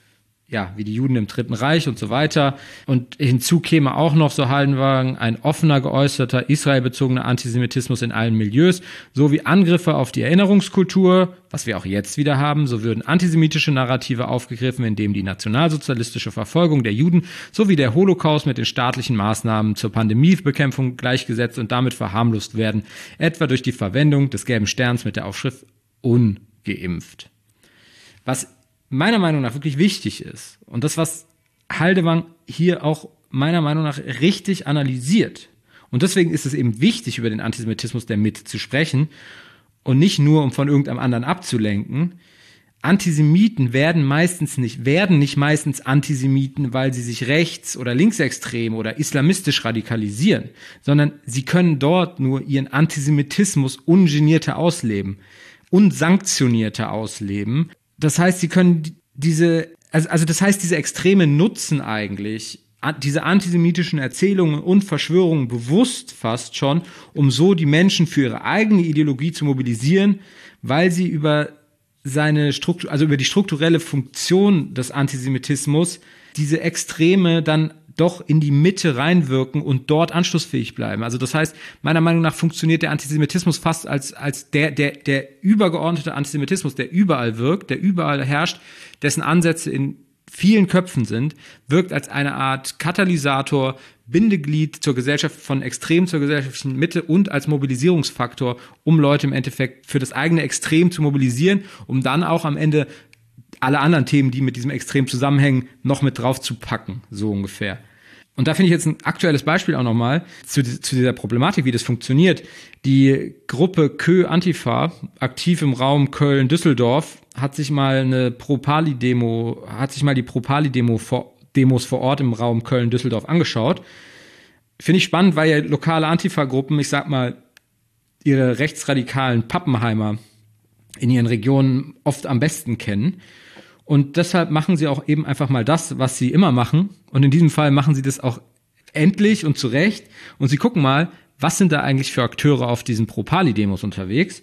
Speaker 3: wie die Juden im Dritten Reich und so weiter. Und hinzu käme auch noch, so Haldenwang, ein offener geäußerter israelbezogener Antisemitismus in allen Milieus, sowie Angriffe auf die Erinnerungskultur, was wir auch jetzt wieder haben. So würden antisemitische Narrative aufgegriffen, indem die nationalsozialistische Verfolgung der Juden sowie der Holocaust mit den staatlichen Maßnahmen zur Pandemiebekämpfung gleichgesetzt und damit verharmlost werden, etwa durch die Verwendung des gelben Sterns mit der Aufschrift ungeimpft. Was meiner Meinung nach wirklich wichtig ist und das, was Haldenwang hier auch meiner Meinung nach richtig analysiert. Und deswegen ist es eben wichtig, über den Antisemitismus der Mitte zu sprechen und nicht nur, um von irgendeinem anderen abzulenken. Antisemiten werden nicht meistens Antisemiten, weil sie sich rechts- oder linksextrem oder islamistisch radikalisieren, sondern sie können dort nur ihren Antisemitismus ungenierter ausleben, unsanktionierter ausleben. Das heißt, sie können diese Extreme nutzen eigentlich, diese antisemitischen Erzählungen und Verschwörungen bewusst fast schon, um so die Menschen für ihre eigene Ideologie zu mobilisieren, weil sie über über die strukturelle Funktion des Antisemitismus diese Extreme dann doch in die Mitte reinwirken und dort anschlussfähig bleiben. Also das heißt, meiner Meinung nach funktioniert der Antisemitismus fast als der übergeordnete Antisemitismus, der überall wirkt, der überall herrscht, dessen Ansätze in vielen Köpfen sind, wirkt als eine Art Katalysator, Bindeglied zur Gesellschaft, von Extrem zur gesellschaftlichen Mitte und als Mobilisierungsfaktor, um Leute im Endeffekt für das eigene Extrem zu mobilisieren, um dann auch am Ende alle anderen Themen, die mit diesem Extrem zusammenhängen, noch mit drauf zu packen, so ungefähr. Und da finde ich jetzt ein aktuelles Beispiel auch nochmal zu dieser Problematik, wie das funktioniert. Die Gruppe Kö Antifa, aktiv im Raum Köln-Düsseldorf, hat sich mal die Pro-Pali-Demos vor Ort im Raum Köln-Düsseldorf angeschaut. Finde ich spannend, weil ja lokale Antifa-Gruppen, ich sag mal, ihre rechtsradikalen Pappenheimer in ihren Regionen oft am besten kennen. Und deshalb machen sie auch eben einfach mal das, was sie immer machen. Und in diesem Fall machen sie das auch endlich und zu Recht. Und sie gucken mal, was sind da eigentlich für Akteure auf diesen Pro-Pali-Demos unterwegs.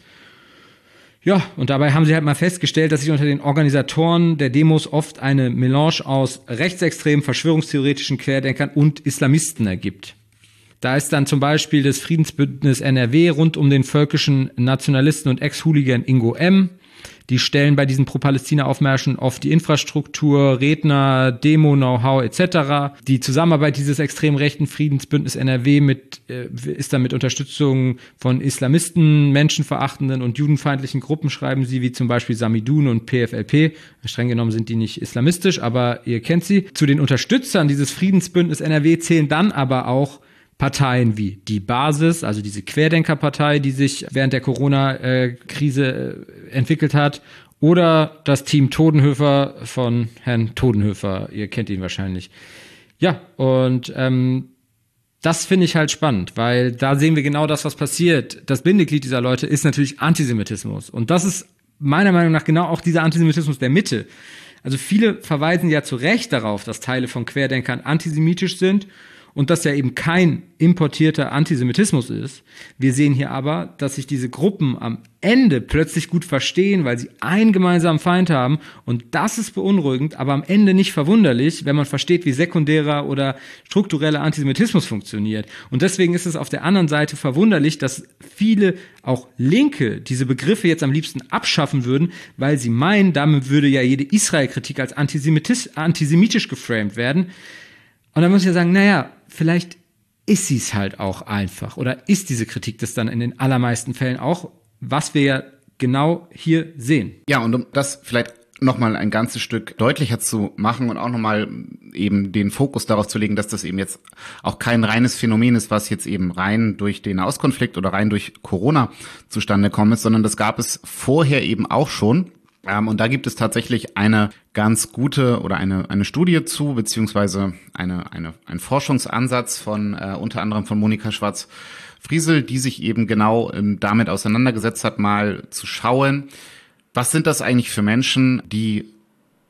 Speaker 3: Ja, und dabei haben sie halt mal festgestellt, dass sich unter den Organisatoren der Demos oft eine Melange aus rechtsextremen, verschwörungstheoretischen Querdenkern und Islamisten ergibt. Da ist dann zum Beispiel das Friedensbündnis NRW rund um den völkischen Nationalisten und Ex-Hooligan Ingo M. Die stellen bei diesen Pro-Palästina-Aufmärschen oft die Infrastruktur, Redner, Demo-Know-how etc. Die Zusammenarbeit dieses extrem rechten Friedensbündnis NRW ist dann mit Unterstützung von Islamisten, menschenverachtenden und judenfeindlichen Gruppen, schreiben sie, wie zum Beispiel Samidun und PFLP. Streng genommen sind die nicht islamistisch, aber ihr kennt sie. Zu den Unterstützern dieses Friedensbündnis NRW zählen dann aber auch Parteien wie die Basis, also diese Querdenkerpartei, die sich während der Corona-Krise entwickelt hat, oder das Team Todenhöfer von Herrn Todenhöfer. Ihr kennt ihn wahrscheinlich. Ja, und das finde ich halt spannend, weil da sehen wir genau das, was passiert. Das Bindeglied dieser Leute ist natürlich Antisemitismus. Und das ist meiner Meinung nach genau auch dieser Antisemitismus der Mitte. Also viele verweisen ja zu Recht darauf, dass Teile von Querdenkern antisemitisch sind und das ja eben kein importierter Antisemitismus ist. Wir sehen hier aber, dass sich diese Gruppen am Ende plötzlich gut verstehen, weil sie einen gemeinsamen Feind haben. Und das ist beunruhigend, aber am Ende nicht verwunderlich, wenn man versteht, wie sekundärer oder struktureller Antisemitismus funktioniert. Und deswegen ist es auf der anderen Seite verwunderlich, dass viele, auch Linke, diese Begriffe jetzt am liebsten abschaffen würden, weil sie meinen, damit würde ja jede Israel-Kritik als antisemitisch geframed werden. Und dann muss ich ja sagen, naja, vielleicht ist sie es halt auch einfach. Oder ist diese Kritik das dann in den allermeisten Fällen auch, was wir ja genau hier sehen.
Speaker 2: Ja, und um das vielleicht nochmal ein ganzes Stück deutlicher zu machen und auch nochmal eben den Fokus darauf zu legen, dass das eben jetzt auch kein reines Phänomen ist, was jetzt eben rein durch den Nahostkonflikt oder rein durch Corona zustande gekommen ist, sondern das gab es vorher eben auch schon. Und da gibt es tatsächlich eine ganz gute oder eine Studie zu, beziehungsweise ein Forschungsansatz von unter anderem von Monika Schwarz-Friesel, die sich eben genau damit auseinandergesetzt hat, mal zu schauen, was sind das eigentlich für Menschen, die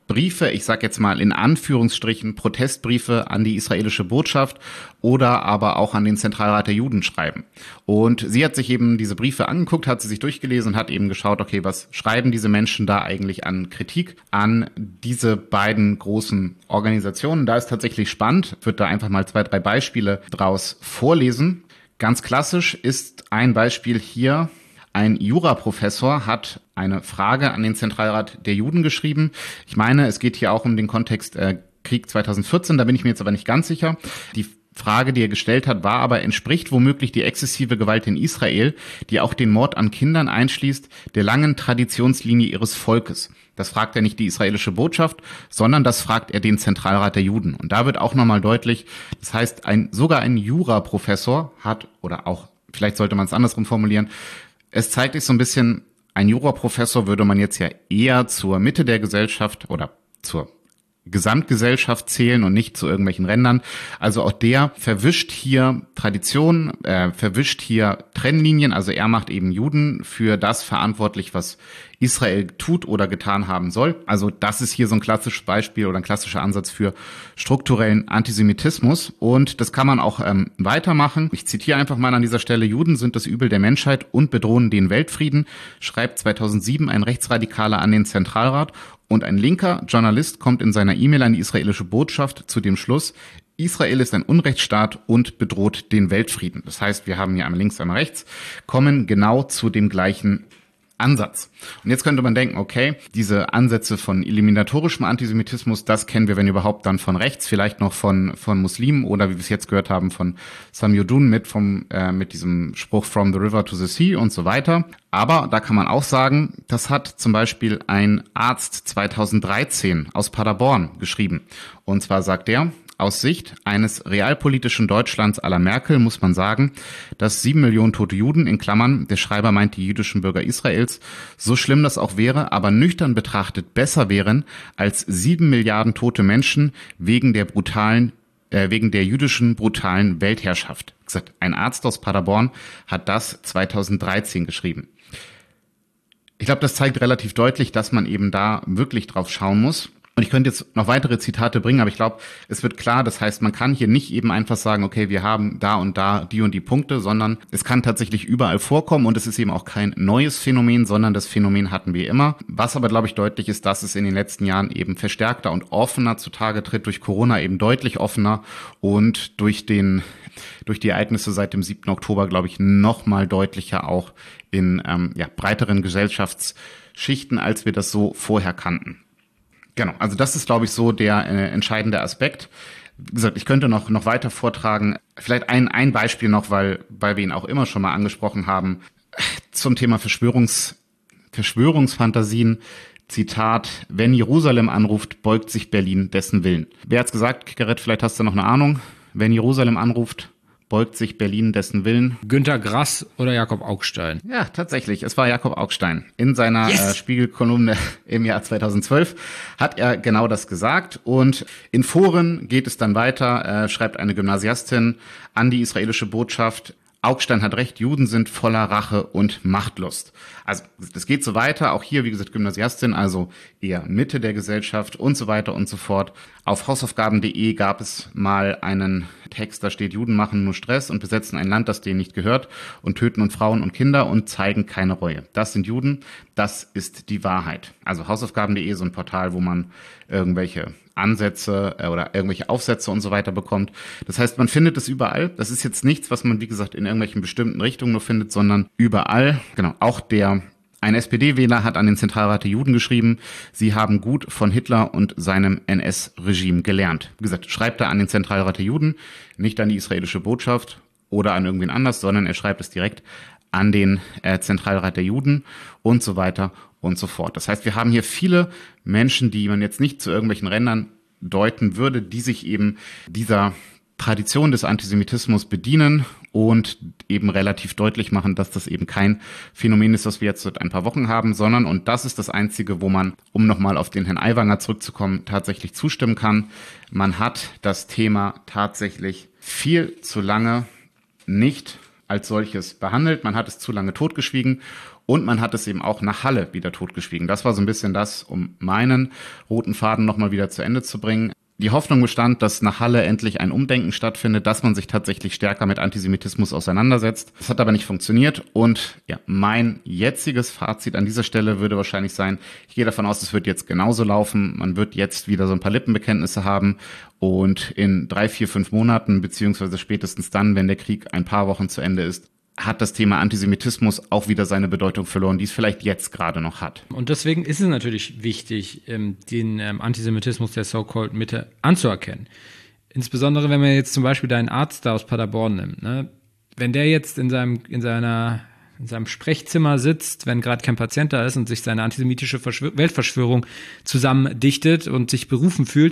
Speaker 2: Briefe, ich sage jetzt mal in Anführungsstrichen Protestbriefe an die israelische Botschaft oder aber auch an den Zentralrat der Juden schreiben. Und sie hat sich eben diese Briefe angeguckt, hat sie sich durchgelesen und hat eben geschaut, okay, was schreiben diese Menschen da eigentlich an Kritik an diese beiden großen Organisationen. Da ist tatsächlich spannend, ich würde da einfach mal 2, 3 Beispiele draus vorlesen. Ganz klassisch ist ein Beispiel hier. Ein Juraprofessor hat eine Frage an den Zentralrat der Juden geschrieben. Ich meine, es geht hier auch um den Kontext Krieg 2014, da bin ich mir jetzt aber nicht ganz sicher. Die Frage, die er gestellt hat, war aber, entspricht womöglich die exzessive Gewalt in Israel, die auch den Mord an Kindern einschließt, der langen Traditionslinie ihres Volkes? Das fragt er nicht die israelische Botschaft, sondern das fragt er den Zentralrat der Juden. Und da wird auch nochmal deutlich, das heißt, sogar ein Juraprofessor hat, oder auch, vielleicht sollte man es andersrum formulieren, es zeigt sich so ein bisschen, ein Juraprofessor würde man jetzt ja eher zur Mitte der Gesellschaft oder zur Gesamtgesellschaft zählen und nicht zu irgendwelchen Rändern. Also auch der verwischt hier Tradition, verwischt hier Trennlinien. Also er macht eben Juden für das verantwortlich, was Israel tut oder getan haben soll. Also das ist hier so ein klassisches Beispiel oder ein klassischer Ansatz für strukturellen Antisemitismus. Und das kann man auch weitermachen. Ich zitiere einfach mal an dieser Stelle: Juden sind das Übel der Menschheit und bedrohen den Weltfrieden, schreibt 2007 ein Rechtsradikaler an den Zentralrat. Und ein linker Journalist kommt in seiner E-Mail an die israelische Botschaft zu dem Schluss: Israel ist ein Unrechtsstaat und bedroht den Weltfrieden. Das heißt, wir haben hier einmal links, einmal rechts, kommen genau zu dem gleichen Ansatz. Und jetzt könnte man denken, okay, diese Ansätze von eliminatorischem Antisemitismus, das kennen wir, wenn überhaupt, dann von rechts, vielleicht noch von Muslimen oder, wie wir es jetzt gehört haben, von Sam Yudun mit diesem Spruch From the River to the Sea und so weiter. Aber da kann man auch sagen, das hat zum Beispiel ein Arzt 2013 aus Paderborn geschrieben. Und zwar sagt er: Aus Sicht eines realpolitischen Deutschlands à la Merkel muss man sagen, dass 7 Millionen tote Juden, in Klammern, der Schreiber meint die jüdischen Bürger Israels, so schlimm das auch wäre, aber nüchtern betrachtet besser wären als 7 Milliarden tote Menschen wegen der jüdischen brutalen Weltherrschaft. Wie gesagt, ein Arzt aus Paderborn hat das 2013 geschrieben. Ich glaube, das zeigt relativ deutlich, dass man eben da wirklich drauf schauen muss. Und ich könnte jetzt noch weitere Zitate bringen, aber ich glaube, es wird klar, das heißt, man kann hier nicht eben einfach sagen, okay, wir haben da und die Punkte, sondern es kann tatsächlich überall vorkommen und es ist eben auch kein neues Phänomen, sondern das Phänomen hatten wir immer. Was aber, glaube ich, deutlich ist, dass es in den letzten Jahren eben verstärkter und offener zutage tritt, durch Corona eben deutlich offener und durch die Ereignisse seit dem 7. Oktober, glaube ich, noch mal deutlicher auch in breiteren Gesellschaftsschichten, als wir das so vorher kannten. Genau, also das ist, glaube ich, so der entscheidende Aspekt. Wie gesagt, ich könnte noch weiter vortragen. Vielleicht ein Beispiel noch, weil wir ihn auch immer schon mal angesprochen haben, zum Thema Verschwörungsfantasien. Zitat: Wenn Jerusalem anruft, beugt sich Berlin dessen Willen. Wer hat's gesagt? Gerrit, vielleicht hast du noch eine Ahnung. Wenn Jerusalem anruft, beugt sich Berlin dessen Willen.
Speaker 3: Günter Grass oder Jakob Augstein?
Speaker 2: Ja, tatsächlich. Es war Jakob Augstein. In seiner Spiegelkolumne im Jahr 2012 hat er genau das gesagt. Und in Foren geht es dann weiter, schreibt eine Gymnasiastin an die israelische Botschaft: Augstein hat recht, Juden sind voller Rache und Machtlust. Also das geht so weiter, auch hier, wie gesagt, Gymnasiastin, also eher Mitte der Gesellschaft und so weiter und so fort. Auf hausaufgaben.de gab es mal einen Text, da steht: Juden machen nur Stress und besetzen ein Land, das denen nicht gehört, und töten und Frauen und Kinder und zeigen keine Reue. Das sind Juden, das ist die Wahrheit. Also hausaufgaben.de, so ein Portal, wo man irgendwelche Ansätze oder irgendwelche Aufsätze und so weiter bekommt. Das heißt, man findet es überall. Das ist jetzt nichts, was man, wie gesagt, in irgendwelchen bestimmten Richtungen nur findet, sondern überall. Genau, auch ein SPD-Wähler hat an den Zentralrat der Juden geschrieben: Sie haben gut von Hitler und seinem NS-Regime gelernt. Wie gesagt, schreibt er an den Zentralrat der Juden, nicht an die israelische Botschaft oder an irgendwen anders, sondern er schreibt es direkt an den Zentralrat der Juden und so weiter und so fort. Das heißt, wir haben hier viele Menschen, die man jetzt nicht zu irgendwelchen Rändern deuten würde, die sich eben dieser Tradition des Antisemitismus bedienen und eben relativ deutlich machen, dass das eben kein Phänomen ist, was wir jetzt seit ein paar Wochen haben, sondern, und das ist das Einzige, wo man, um nochmal auf den Herrn Aiwanger zurückzukommen, tatsächlich zustimmen kann: Man hat das Thema tatsächlich viel zu lange nicht als solches behandelt, man hat es zu lange totgeschwiegen und man hat es eben auch nach Halle wieder totgeschwiegen. Das war so ein bisschen das, um meinen roten Faden nochmal wieder zu Ende zu bringen. Die Hoffnung bestand, dass nach Halle endlich ein Umdenken stattfindet, dass man sich tatsächlich stärker mit Antisemitismus auseinandersetzt. Das hat aber nicht funktioniert und ja, mein jetziges Fazit an dieser Stelle würde wahrscheinlich sein, ich gehe davon aus, es wird jetzt genauso laufen. Man wird jetzt wieder so ein paar Lippenbekenntnisse haben und in 3, 4, 5 Monaten, beziehungsweise spätestens dann, wenn der Krieg ein paar Wochen zu Ende ist, hat das Thema Antisemitismus auch wieder seine Bedeutung verloren, die es vielleicht jetzt gerade noch hat.
Speaker 3: Und deswegen ist es natürlich wichtig, den Antisemitismus der So-Called Mitte anzuerkennen. Insbesondere, wenn man jetzt zum Beispiel deinen Arzt da aus Paderborn nimmt. Ne? Wenn der jetzt in seinem Sprechzimmer sitzt, wenn gerade kein Patient da ist und sich seine antisemitische Weltverschwörung zusammendichtet und sich berufen fühlt,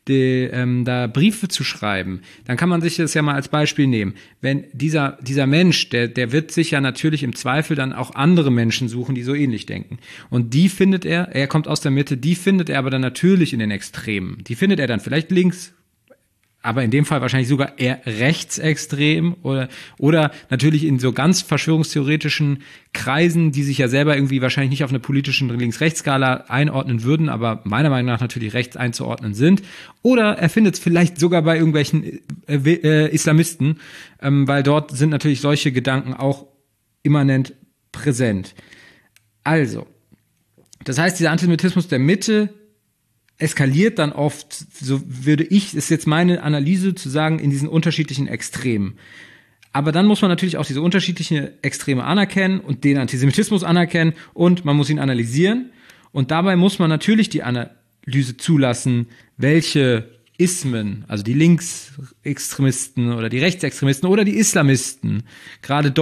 Speaker 3: da Briefe zu schreiben, dann kann man sich das ja mal als Beispiel nehmen. Wenn dieser Mensch, der wird sich ja natürlich im Zweifel dann auch andere Menschen suchen, die so ähnlich denken. Und die findet er kommt aus der Mitte, die findet er aber dann natürlich in den Extremen. Die findet er dann vielleicht links, aber in dem Fall wahrscheinlich sogar eher rechtsextrem oder natürlich in so ganz verschwörungstheoretischen Kreisen, die sich ja selber irgendwie wahrscheinlich nicht auf eine politische Links-Rechts-Skala einordnen würden, aber meiner Meinung nach natürlich rechts einzuordnen sind. Oder er findet es vielleicht sogar bei irgendwelchen Islamisten, weil dort sind natürlich solche Gedanken auch immanent präsent. Also, das heißt, dieser Antisemitismus der Mitte eskaliert dann oft, so würde ich, ist jetzt meine Analyse zu sagen, in diesen unterschiedlichen Extremen. Aber dann muss man natürlich auch diese unterschiedlichen Extreme anerkennen und den Antisemitismus anerkennen und man muss ihn analysieren. Und dabei muss man natürlich die Analyse zulassen, welche Ismen, also die Linksextremisten oder die Rechtsextremisten oder die Islamisten gerade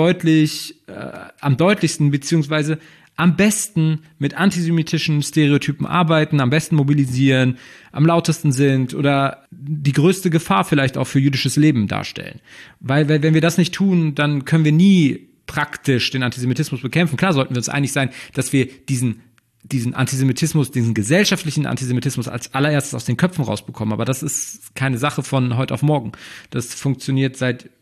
Speaker 3: am deutlichsten beziehungsweise am besten mit antisemitischen Stereotypen arbeiten, am besten mobilisieren, am lautesten sind oder die größte Gefahr vielleicht auch für jüdisches Leben darstellen. Weil wenn wir das nicht tun, dann können wir nie praktisch den Antisemitismus bekämpfen. Klar sollten wir uns einig sein, dass wir diesen Antisemitismus, diesen gesellschaftlichen Antisemitismus als allererstes aus den Köpfen rausbekommen. Aber das ist keine Sache von heute auf morgen. Das funktioniert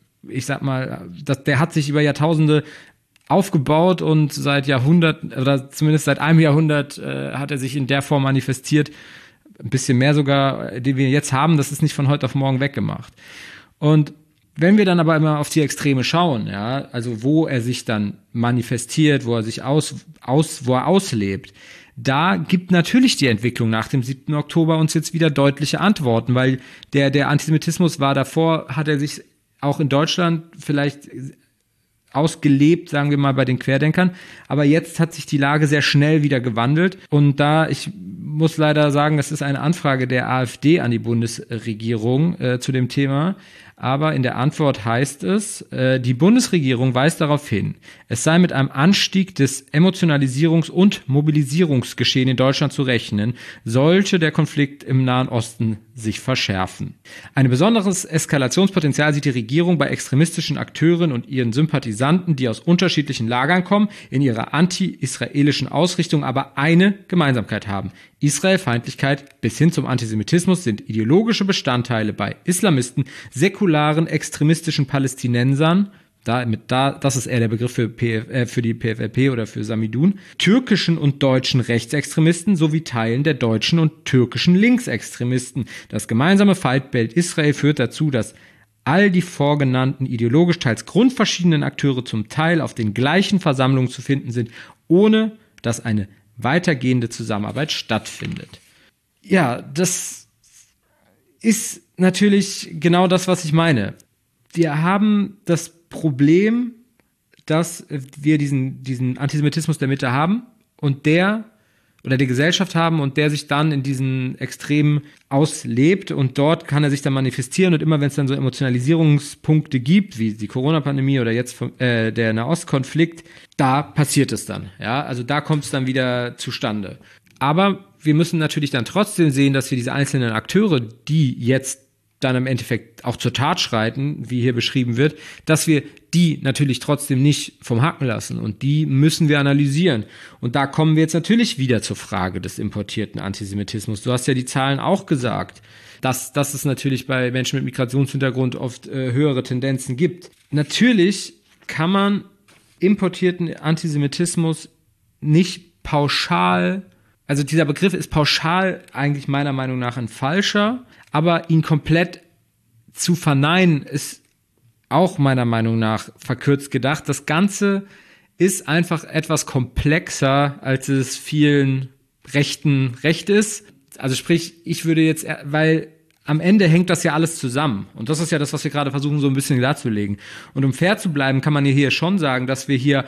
Speaker 3: der hat sich über Jahrtausende aufgebaut und seit Jahrhunderten oder zumindest seit einem Jahrhundert hat er sich in der Form manifestiert, ein bisschen mehr sogar, den wir jetzt haben, das ist nicht von heute auf morgen weggemacht. Und wenn wir dann aber immer auf die Extreme schauen, ja, also wo er sich dann manifestiert, wo er sich wo er auslebt, da gibt natürlich die Entwicklung nach dem 7. Oktober uns jetzt wieder deutliche Antworten, weil der Antisemitismus war davor, hat er sich auch in Deutschland vielleicht ausgelebt, sagen wir mal, bei den Querdenkern. Aber jetzt hat sich die Lage sehr schnell wieder gewandelt. Und ich muss leider sagen, es ist eine Anfrage der AfD an die Bundesregierung zu dem Thema. Aber in der Antwort heißt es, die Bundesregierung weist darauf hin, es sei mit einem Anstieg des Emotionalisierungs- und Mobilisierungsgeschehen in Deutschland zu rechnen, sollte der Konflikt im Nahen Osten sich verschärfen. Ein besonderes Eskalationspotenzial sieht die Regierung bei extremistischen Akteuren und ihren Sympathisanten, die aus unterschiedlichen Lagern kommen, in ihrer anti-israelischen Ausrichtung aber eine Gemeinsamkeit haben. Israelfeindlichkeit bis hin zum Antisemitismus sind ideologische Bestandteile bei Islamisten, säkularen, extremistischen Palästinensern, das ist eher der Begriff für die PFLP oder für Samidun, türkischen und deutschen Rechtsextremisten sowie Teilen der deutschen und türkischen Linksextremisten. Das gemeinsame Feindbild Israel führt dazu, dass all die vorgenannten ideologisch teils grundverschiedenen Akteure zum Teil auf den gleichen Versammlungen zu finden sind, ohne dass eine weitergehende Zusammenarbeit stattfindet. Ja, das ist natürlich genau das, was ich meine. Wir haben das Problem, dass wir diesen Antisemitismus der Mitte haben und der Gesellschaft haben und der sich dann in diesen Extremen auslebt und dort kann er sich dann manifestieren und immer wenn es dann so Emotionalisierungspunkte gibt, wie die Corona-Pandemie oder jetzt der Nahostkonflikt, da passiert es dann. Ja, also da kommt es dann wieder zustande. Aber wir müssen natürlich dann trotzdem sehen, dass wir diese einzelnen Akteure, die jetzt dann im Endeffekt auch zur Tat schreiten, wie hier beschrieben wird, dass wir die natürlich trotzdem nicht vom Haken lassen und die müssen wir analysieren. Und da kommen wir jetzt natürlich wieder zur Frage des importierten Antisemitismus. Du hast ja die Zahlen auch gesagt, dass es natürlich bei Menschen mit Migrationshintergrund oft höhere Tendenzen gibt. Natürlich kann man importierten Antisemitismus nicht pauschal, also dieser Begriff ist pauschal eigentlich meiner Meinung nach ein falscher, aber ihn komplett zu verneinen ist auch meiner Meinung nach verkürzt gedacht. Das Ganze ist einfach etwas komplexer, als es vielen Rechten recht ist. Also sprich, ich würde jetzt, weil am Ende hängt das ja alles zusammen. Und das ist ja das, was wir gerade versuchen, so ein bisschen darzulegen. Und um fair zu bleiben, kann man hier schon sagen, dass wir hier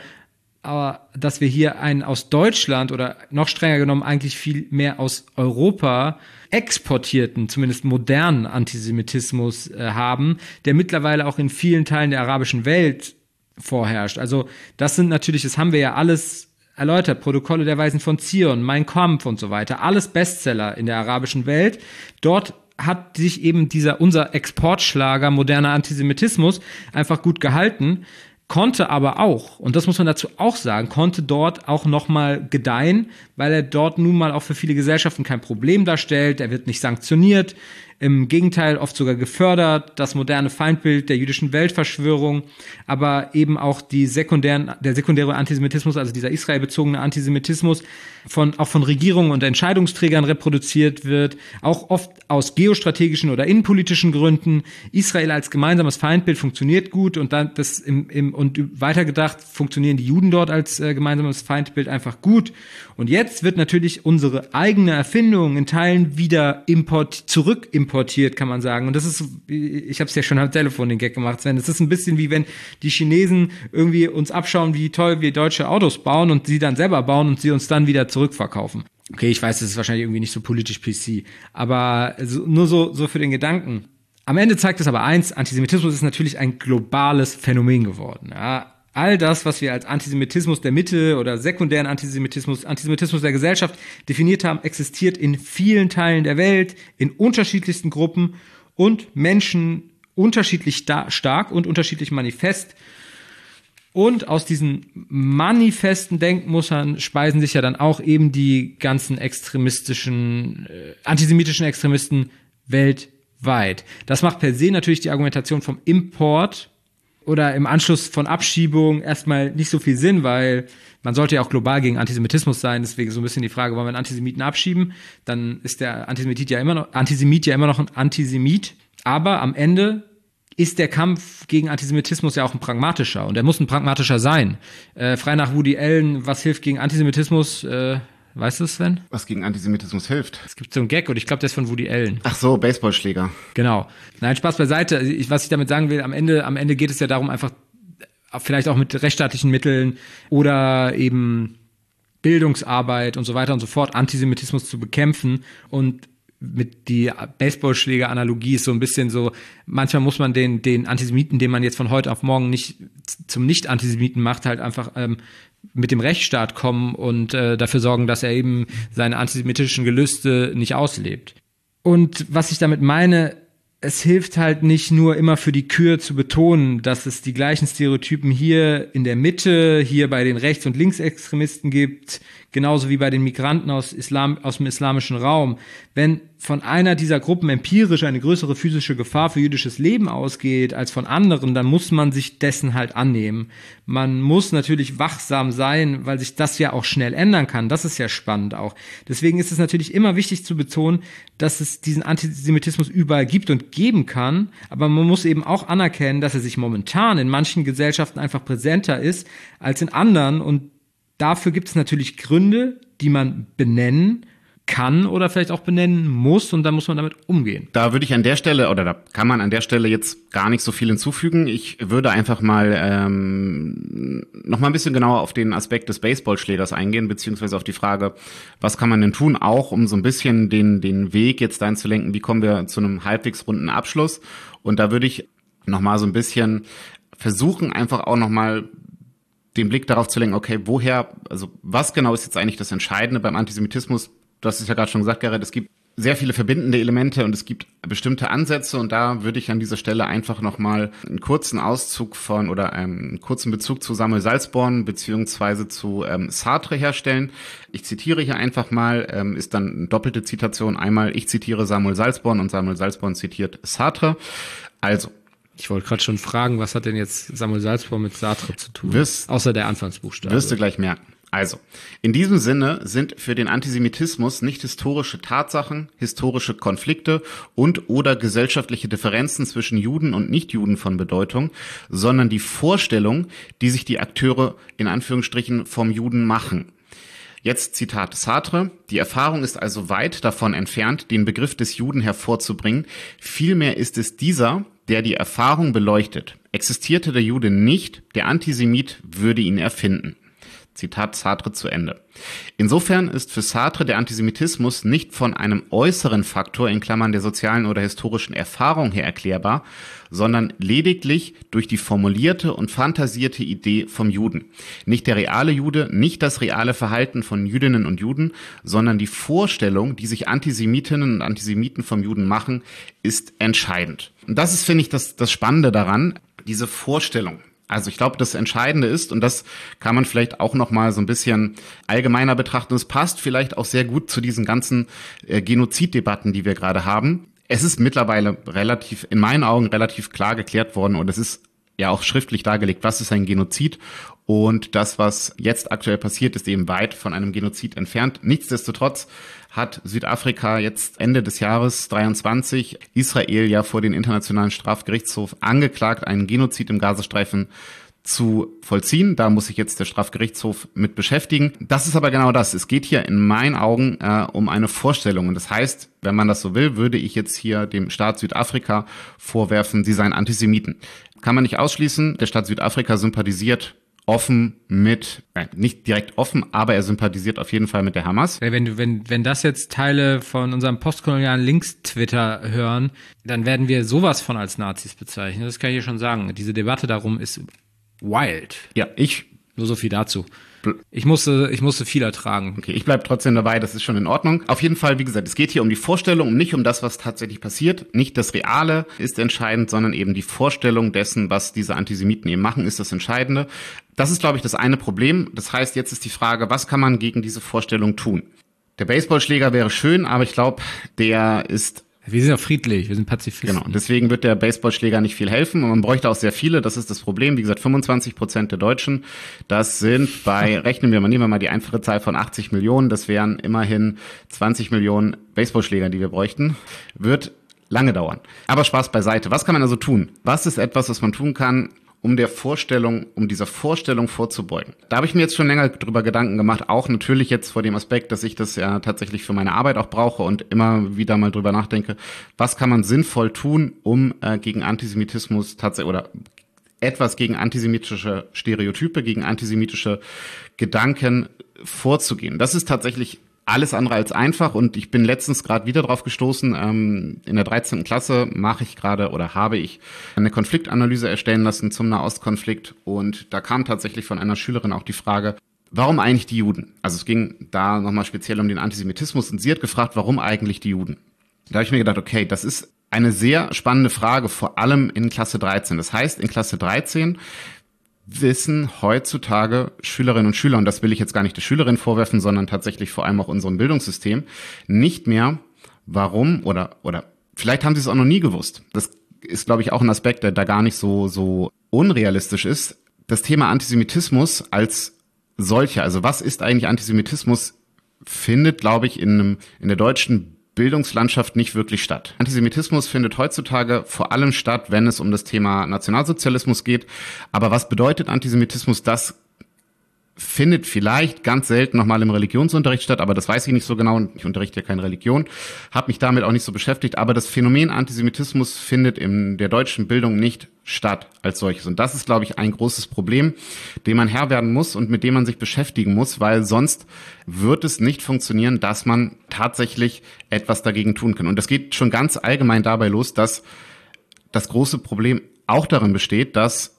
Speaker 3: einen aus Deutschland oder noch strenger genommen eigentlich viel mehr aus Europa exportierten, zumindest modernen Antisemitismus haben, der mittlerweile auch in vielen Teilen der arabischen Welt vorherrscht. Also das haben wir ja alles erläutert, Protokolle der Weisen von Zion, Mein Kampf und so weiter, alles Bestseller in der arabischen Welt. Dort hat sich eben unser Exportschlager moderner Antisemitismus einfach gut gehalten, konnte aber auch, und das muss man dazu auch sagen, konnte dort auch nochmal gedeihen, weil er dort nun mal auch für viele Gesellschaften kein Problem darstellt, er wird nicht sanktioniert, im Gegenteil oft sogar gefördert, das moderne Feindbild der jüdischen Weltverschwörung, aber eben auch der sekundäre Antisemitismus, also dieser israelbezogene Antisemitismus, auch von Regierungen und Entscheidungsträgern reproduziert wird, auch oft aus geostrategischen oder innenpolitischen Gründen. Israel als gemeinsames Feindbild funktioniert gut und dann und weitergedacht funktionieren die Juden dort als gemeinsames Feindbild einfach gut. Und jetzt wird natürlich unsere eigene Erfindung in Teilen wieder zurückimportiert, kann man sagen. Und das ist, ich habe es ja schon am Telefon den Gag gemacht, Sven, das ist ein bisschen wie wenn die Chinesen irgendwie uns abschauen, wie toll wir deutsche Autos bauen und sie dann selber bauen und sie uns dann wieder zurückverkaufen. Okay, ich weiß, das ist wahrscheinlich irgendwie nicht so politisch PC, aber nur so für den Gedanken. Am Ende zeigt es aber eins, Antisemitismus ist natürlich ein globales Phänomen geworden. Ja, all das, was wir als Antisemitismus der Mitte oder sekundären Antisemitismus der Gesellschaft definiert haben, existiert in vielen Teilen der Welt, in unterschiedlichsten Gruppen und Menschen unterschiedlich stark und unterschiedlich manifest. Und aus diesen manifesten Denkmustern speisen sich ja dann auch eben die ganzen antisemitischen Extremisten weltweit. Das macht per se natürlich die Argumentation vom Import oder im Anschluss von Abschiebung erstmal nicht so viel Sinn, weil man sollte ja auch global gegen Antisemitismus sein. Deswegen so ein bisschen die Frage, wollen wir einen Antisemiten abschieben? Dann ist der Antisemit ja immer noch ein Antisemit. Aber am Ende ist der Kampf gegen Antisemitismus ja auch ein pragmatischer. Und er muss ein pragmatischer sein. Frei nach Woody Allen, was hilft gegen Antisemitismus? Weißt du, Sven?
Speaker 2: Was gegen Antisemitismus hilft?
Speaker 3: Es gibt so einen Gag und ich glaube, der ist von Woody Allen.
Speaker 2: Ach so, Baseballschläger.
Speaker 3: Genau. Nein, Spaß beiseite. Was ich damit sagen will, am Ende geht es ja darum, einfach vielleicht auch mit rechtsstaatlichen Mitteln oder eben Bildungsarbeit und so weiter und so fort Antisemitismus zu bekämpfen. Und mit die Baseballschläger-Analogie ist so ein bisschen so, manchmal muss man den Antisemiten, den man jetzt von heute auf morgen nicht zum Nicht-Antisemiten macht, halt einfach mit dem Rechtsstaat kommen und dafür sorgen, dass er eben seine antisemitischen Gelüste nicht auslebt. Und was ich damit meine, es hilft halt nicht nur immer für die Kür zu betonen, dass es die gleichen Stereotypen hier in der Mitte, hier bei den Rechts- und Linksextremisten gibt, genauso wie bei den Migranten aus dem islamischen Raum. Wenn von einer dieser Gruppen empirisch eine größere physische Gefahr für jüdisches Leben ausgeht als von anderen, dann muss man sich dessen halt annehmen. Man muss natürlich wachsam sein, weil sich das ja auch schnell ändern kann. Das ist ja spannend auch. Deswegen ist es natürlich immer wichtig zu betonen, dass es diesen Antisemitismus überall gibt und geben kann, aber man muss eben auch anerkennen, dass er sich momentan in manchen Gesellschaften einfach präsenter ist als in anderen, und dafür gibt es natürlich Gründe, die man benennen kann oder vielleicht auch benennen muss, und dann muss man damit umgehen.
Speaker 2: Da würde ich an der Stelle, oder da kann man an der Stelle jetzt gar nicht so viel hinzufügen. Ich würde einfach mal noch mal ein bisschen genauer auf den Aspekt des Baseballschlägers eingehen, beziehungsweise auf die Frage, was kann man denn tun, auch um so ein bisschen den Weg jetzt dahin zu lenken, wie kommen wir zu einem halbwegs runden Abschluss. Und da würde ich noch mal so ein bisschen versuchen, einfach auch noch mal den Blick darauf zu lenken, okay, was genau ist jetzt eigentlich das Entscheidende beim Antisemitismus? Du hast es ja gerade schon gesagt, Gerrit, es gibt sehr viele verbindende Elemente und es gibt bestimmte Ansätze, und da würde ich an dieser Stelle einfach nochmal einen kurzen Auszug einen kurzen Bezug zu Samuel Salzborn beziehungsweise zu Sartre herstellen. Ich zitiere hier einfach mal, ist dann eine doppelte Zitation. Einmal, ich zitiere Samuel Salzborn und Samuel Salzborn zitiert Sartre. Also,
Speaker 3: Ich wollte gerade schon fragen, was hat denn jetzt Samuel Salzburg mit Sartre zu tun? Außer der Anfangsbuchstabe.
Speaker 2: Wirst du gleich merken. Also, in diesem Sinne sind für den Antisemitismus nicht historische Tatsachen, historische Konflikte und oder gesellschaftliche Differenzen zwischen Juden und Nichtjuden von Bedeutung, sondern die Vorstellung, die sich die Akteure in Anführungsstrichen vom Juden machen. Jetzt Zitat Sartre: Die Erfahrung ist also weit davon entfernt, den Begriff des Juden hervorzubringen. Vielmehr ist es dieser, der die Erfahrung beleuchtet. Existierte der Jude nicht, der Antisemit würde ihn erfinden. Zitat Sartre zu Ende. Insofern ist für Sartre der Antisemitismus nicht von einem äußeren Faktor in Klammern der sozialen oder historischen Erfahrung her erklärbar, sondern lediglich durch die formulierte und fantasierte Idee vom Juden. Nicht der reale Jude, nicht das reale Verhalten von Jüdinnen und Juden, sondern die Vorstellung, die sich Antisemitinnen und Antisemiten vom Juden machen, ist entscheidend. Und das ist, finde ich, das Spannende daran, diese Vorstellung. Also ich glaube, das Entscheidende ist, und das kann man vielleicht auch noch mal so ein bisschen allgemeiner betrachten, es passt vielleicht auch sehr gut zu diesen ganzen Genoziddebatten, die wir gerade haben. Es ist mittlerweile in meinen Augen relativ klar geklärt worden, und es ist ja auch schriftlich dargelegt, was ist ein Genozid. Und das, was jetzt aktuell passiert, ist eben weit von einem Genozid entfernt. Nichtsdestotrotz hat Südafrika jetzt Ende des Jahres 23 Israel ja vor den Internationalen Strafgerichtshof angeklagt, einen Genozid im Gazastreifen zu vollziehen. Da muss sich jetzt der Strafgerichtshof mit beschäftigen. Das ist aber genau das. Es geht hier in meinen Augen um eine Vorstellung. Und das heißt, wenn man das so will, würde ich jetzt hier dem Staat Südafrika vorwerfen, sie seien Antisemiten. Kann man nicht ausschließen. Der Staat Südafrika sympathisiert offen mit, nicht direkt offen, aber er sympathisiert auf jeden Fall mit der Hamas.
Speaker 3: Wenn das jetzt Teile von unserem postkolonialen Links-Twitter hören, dann werden wir sowas von als Nazis bezeichnen. Das kann ich dir schon sagen. Diese Debatte darum ist wild.
Speaker 2: Ja,
Speaker 3: nur so viel dazu. Ich musste viel ertragen.
Speaker 2: Okay, ich bleib trotzdem dabei, das ist schon in Ordnung. Auf jeden Fall, wie gesagt, es geht hier um die Vorstellung und nicht um das, was tatsächlich passiert. Nicht das Reale ist entscheidend, sondern eben die Vorstellung dessen, was diese Antisemiten eben machen, ist das Entscheidende. Das ist, glaube ich, das eine Problem. Das heißt, jetzt ist die Frage, was kann man gegen diese Vorstellung tun? Der Baseballschläger wäre schön, aber ich glaube, der ist...
Speaker 3: Wir sind ja friedlich, wir sind Pazifisten.
Speaker 2: Genau, deswegen wird der Baseballschläger nicht viel helfen und man bräuchte auch sehr viele, das ist das Problem. Wie gesagt, 25% der Deutschen, das sind nehmen wir mal die einfache Zahl von 80 Millionen, das wären immerhin 20 Millionen Baseballschläger, die wir bräuchten, wird lange dauern. Aber Spaß beiseite, was kann man also tun? Was ist etwas, was man tun kann, um dieser Vorstellung vorzubeugen? Da habe ich mir jetzt schon länger drüber Gedanken gemacht, auch natürlich jetzt vor dem Aspekt, dass ich das ja tatsächlich für meine Arbeit auch brauche und immer wieder mal drüber nachdenke, was kann man sinnvoll tun, um gegen Antisemitismus oder etwas gegen antisemitische Stereotype, gegen antisemitische Gedanken vorzugehen. Das ist tatsächlich alles andere als einfach und ich bin letztens gerade wieder drauf gestoßen. In der 13. Klasse habe ich eine Konfliktanalyse erstellen lassen zum Nahostkonflikt und da kam tatsächlich von einer Schülerin auch die Frage, warum eigentlich die Juden? Also es ging da nochmal speziell um den Antisemitismus und sie hat gefragt, warum eigentlich die Juden? Da habe ich mir gedacht, okay, das ist eine sehr spannende Frage, vor allem in Klasse 13. Das heißt, in Klasse 13 wissen heutzutage Schülerinnen und Schüler, und das will ich jetzt gar nicht der Schülerin vorwerfen, sondern tatsächlich vor allem auch unserem Bildungssystem, nicht mehr, warum oder vielleicht haben sie es auch noch nie gewusst. Das ist, glaube ich, auch ein Aspekt, der da gar nicht so unrealistisch ist. Das Thema Antisemitismus als solcher, also was ist eigentlich Antisemitismus, findet, glaube ich, in der deutschen Bildungslandschaft nicht wirklich statt. Antisemitismus findet heutzutage vor allem statt, wenn es um das Thema Nationalsozialismus geht. Aber was bedeutet Antisemitismus? Das findet vielleicht ganz selten nochmal im Religionsunterricht statt, aber das weiß ich nicht so genau. Ich unterrichte ja keine Religion, habe mich damit auch nicht so beschäftigt. Aber das Phänomen Antisemitismus findet in der deutschen Bildung nicht statt als solches. Und das ist, glaube ich, ein großes Problem, dem man Herr werden muss und mit dem man sich beschäftigen muss, weil sonst wird es nicht funktionieren, dass man tatsächlich etwas dagegen tun kann. Und das geht schon ganz allgemein dabei los, dass das große Problem auch darin besteht, dass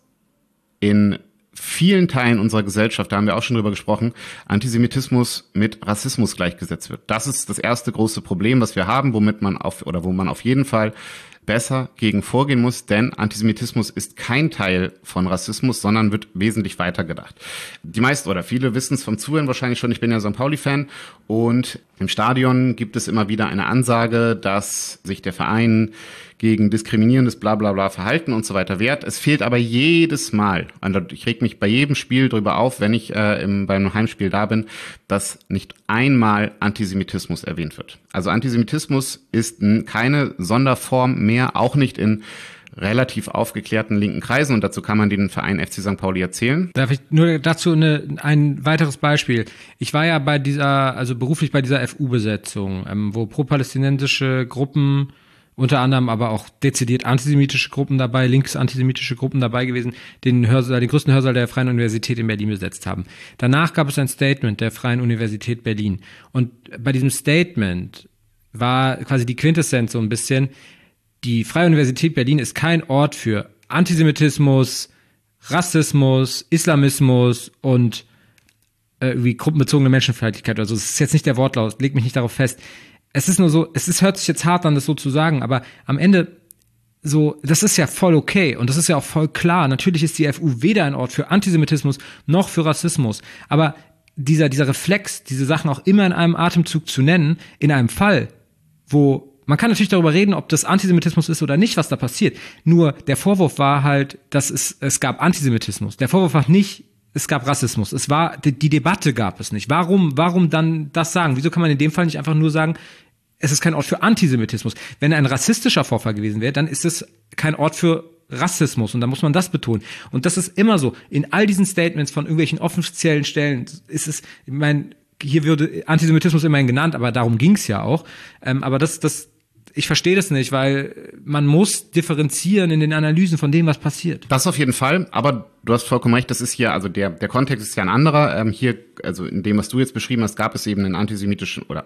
Speaker 2: in vielen Teilen unserer Gesellschaft, da haben wir auch schon drüber gesprochen, Antisemitismus mit Rassismus gleichgesetzt wird. Das ist das erste große Problem, was wir haben, wo man auf jeden Fall besser gegen vorgehen muss, denn Antisemitismus ist kein Teil von Rassismus, sondern wird wesentlich weiter gedacht. Die meisten oder viele wissen es vom Zuhören wahrscheinlich schon, ich bin ja St. Pauli-Fan und im Stadion gibt es immer wieder eine Ansage, dass sich der Verein gegen diskriminierendes Blablabla Verhalten und so weiter wehrt. Es fehlt aber jedes Mal, ich reg mich bei jedem Spiel drüber auf, wenn ich beim Heimspiel da bin, dass nicht einmal Antisemitismus erwähnt wird. Also Antisemitismus ist keine Sonderform mehr, auch nicht in relativ aufgeklärten linken Kreisen, und dazu kann man den Verein FC St. Pauli erzählen.
Speaker 3: Darf ich nur dazu ein weiteres Beispiel? Ich war ja beruflich bei dieser FU-Besetzung, wo pro-palästinensische Gruppen, unter anderem aber auch dezidiert antisemitische Gruppen dabei, links-antisemitische Gruppen dabei gewesen, den größten Hörsaal der Freien Universität in Berlin besetzt haben. Danach gab es ein Statement der Freien Universität Berlin. Und bei diesem Statement war quasi die Quintessenz so ein bisschen: Die Freie Universität Berlin ist kein Ort für Antisemitismus, Rassismus, Islamismus und wie gruppenbezogene Menschenfeindlichkeit. Also es ist jetzt nicht der Wortlaut, leg mich nicht darauf fest. Es ist nur so, hört sich jetzt hart an, das so zu sagen, aber am Ende so, das ist ja voll okay und das ist ja auch voll klar. Natürlich ist die FU weder ein Ort für Antisemitismus noch für Rassismus, aber dieser Reflex, diese Sachen auch immer in einem Atemzug zu nennen, in einem Fall, wo man kann natürlich darüber reden, ob das Antisemitismus ist oder nicht, was da passiert. Nur der Vorwurf war halt, dass es gab Antisemitismus. Der Vorwurf war nicht, es gab Rassismus. Es war, die Debatte gab es nicht. Warum dann das sagen? Wieso kann man in dem Fall nicht einfach nur sagen, es ist kein Ort für Antisemitismus? Wenn ein rassistischer Vorfall gewesen wäre, dann ist es kein Ort für Rassismus, und da muss man das betonen. Und das ist immer so. In all diesen Statements von irgendwelchen offiziellen Stellen ist es, ich meine, hier würde Antisemitismus immerhin genannt, aber darum ging's ja auch. Aber ich verstehe das nicht, weil man muss differenzieren in den Analysen von dem, was passiert.
Speaker 2: Das auf jeden Fall, aber du hast vollkommen recht, das ist hier, also der Kontext ist ja ein anderer. Hier, also in dem, was du jetzt beschrieben hast, gab es eben einen antisemitischen oder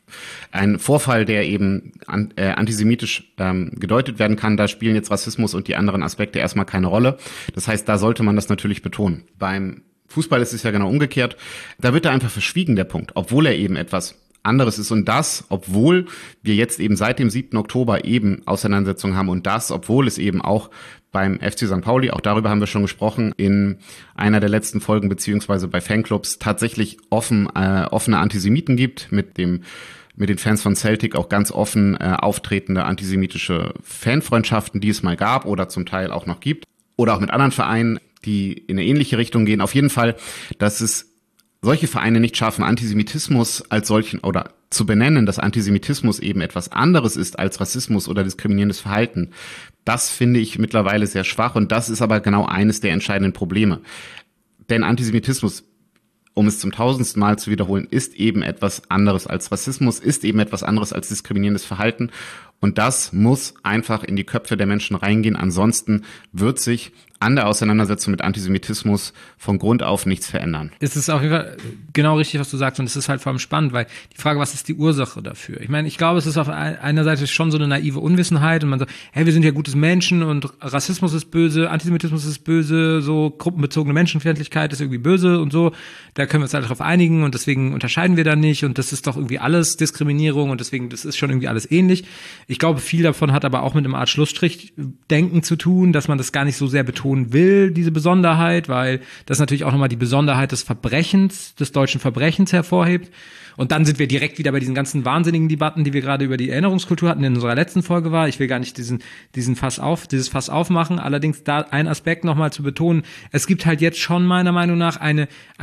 Speaker 2: ein Vorfall, der eben antisemitisch gedeutet werden kann. Da spielen jetzt Rassismus und die anderen Aspekte erstmal keine Rolle. Das heißt, da sollte man das natürlich betonen. Beim Fußball ist es ja genau umgekehrt. Da wird er einfach verschwiegen, der Punkt, obwohl er eben etwas anderes ist, und das, obwohl wir jetzt eben seit dem 7. Oktober eben Auseinandersetzungen haben, und das, obwohl es eben auch beim FC St. Pauli, auch darüber haben wir schon gesprochen, in einer der letzten Folgen beziehungsweise bei Fanclubs tatsächlich offene Antisemiten gibt, mit den Fans von Celtic auch ganz offen auftretende antisemitische Fanfreundschaften, die es mal gab oder zum Teil auch noch gibt, oder auch mit anderen Vereinen, die in eine ähnliche Richtung gehen. Auf jeden Fall, dass es solche Vereine nicht schaffen, Antisemitismus als solchen oder zu benennen, dass Antisemitismus eben etwas anderes ist als Rassismus oder diskriminierendes Verhalten. Das finde ich mittlerweile sehr schwach, und das ist aber genau eines der entscheidenden Probleme. Denn Antisemitismus, um es zum 1000. Mal zu wiederholen, ist eben etwas anderes als Rassismus, ist eben etwas anderes als diskriminierendes Verhalten. Und das muss einfach in die Köpfe der Menschen reingehen. Ansonsten wird sich an der Auseinandersetzung mit Antisemitismus von Grund auf nichts verändern.
Speaker 3: Es ist auf jeden Fall genau richtig, was du sagst, und es ist halt vor allem spannend, weil die Frage, was ist die Ursache dafür? Ich meine, ich glaube, es ist auf einer Seite schon so eine naive Unwissenheit, und man sagt, hey, wir sind ja gutes Menschen und Rassismus ist böse, Antisemitismus ist böse, so gruppenbezogene Menschenfeindlichkeit ist irgendwie böse und so, da können wir uns halt darauf einigen und deswegen unterscheiden wir da nicht, und das ist doch irgendwie alles Diskriminierung und deswegen, das ist schon irgendwie alles ähnlich. Ich glaube, viel davon hat aber auch mit einem Art Schlussstrichdenken zu tun, dass man das gar nicht so sehr betont will, diese Besonderheit, weil das natürlich auch nochmal die Besonderheit des Verbrechens, des deutschen Verbrechens hervorhebt. Und dann sind wir direkt wieder bei diesen ganzen wahnsinnigen Debatten, die wir gerade über die Erinnerungskultur hatten, in unserer letzten Folge war. Ich will gar nicht dieses Fass aufmachen. Allerdings da ein Aspekt nochmal zu betonen. Es gibt halt jetzt schon meiner Meinung nach eine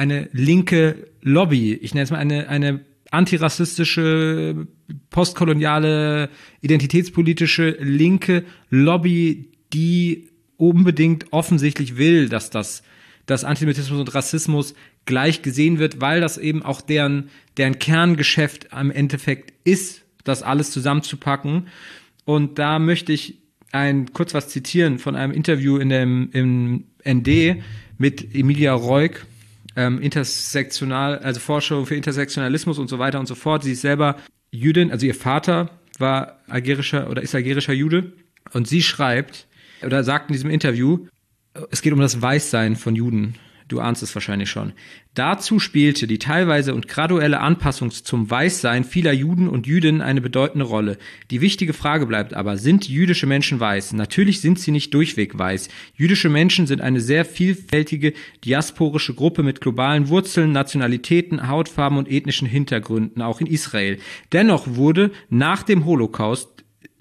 Speaker 3: linke Lobby. Ich nenne es mal eine antirassistische, postkoloniale, identitätspolitische linke Lobby, die unbedingt offensichtlich will, dass Antisemitismus und Rassismus gleich gesehen wird, weil das eben auch deren Kerngeschäft am Endeffekt ist, das alles zusammenzupacken. Und da möchte ich kurz was zitieren von einem Interview im ND mit Emilia Reuk, also Forschung für Intersektionalismus und so weiter und so fort. Sie ist selber Jüdin, also ihr Vater war ist algerischer Jude, und sie schreibt oder sagt in diesem Interview, es geht um das Weißsein von Juden. Du ahnst es wahrscheinlich schon. Dazu spielte die teilweise und graduelle Anpassung zum Weißsein vieler Juden und Jüdinnen eine bedeutende Rolle. Die wichtige Frage bleibt aber, sind jüdische Menschen weiß? Natürlich sind sie nicht durchweg weiß. Jüdische Menschen sind eine sehr vielfältige diasporische Gruppe mit globalen Wurzeln, Nationalitäten, Hautfarben und ethnischen Hintergründen, auch in Israel. Dennoch wurde nach dem Holocaust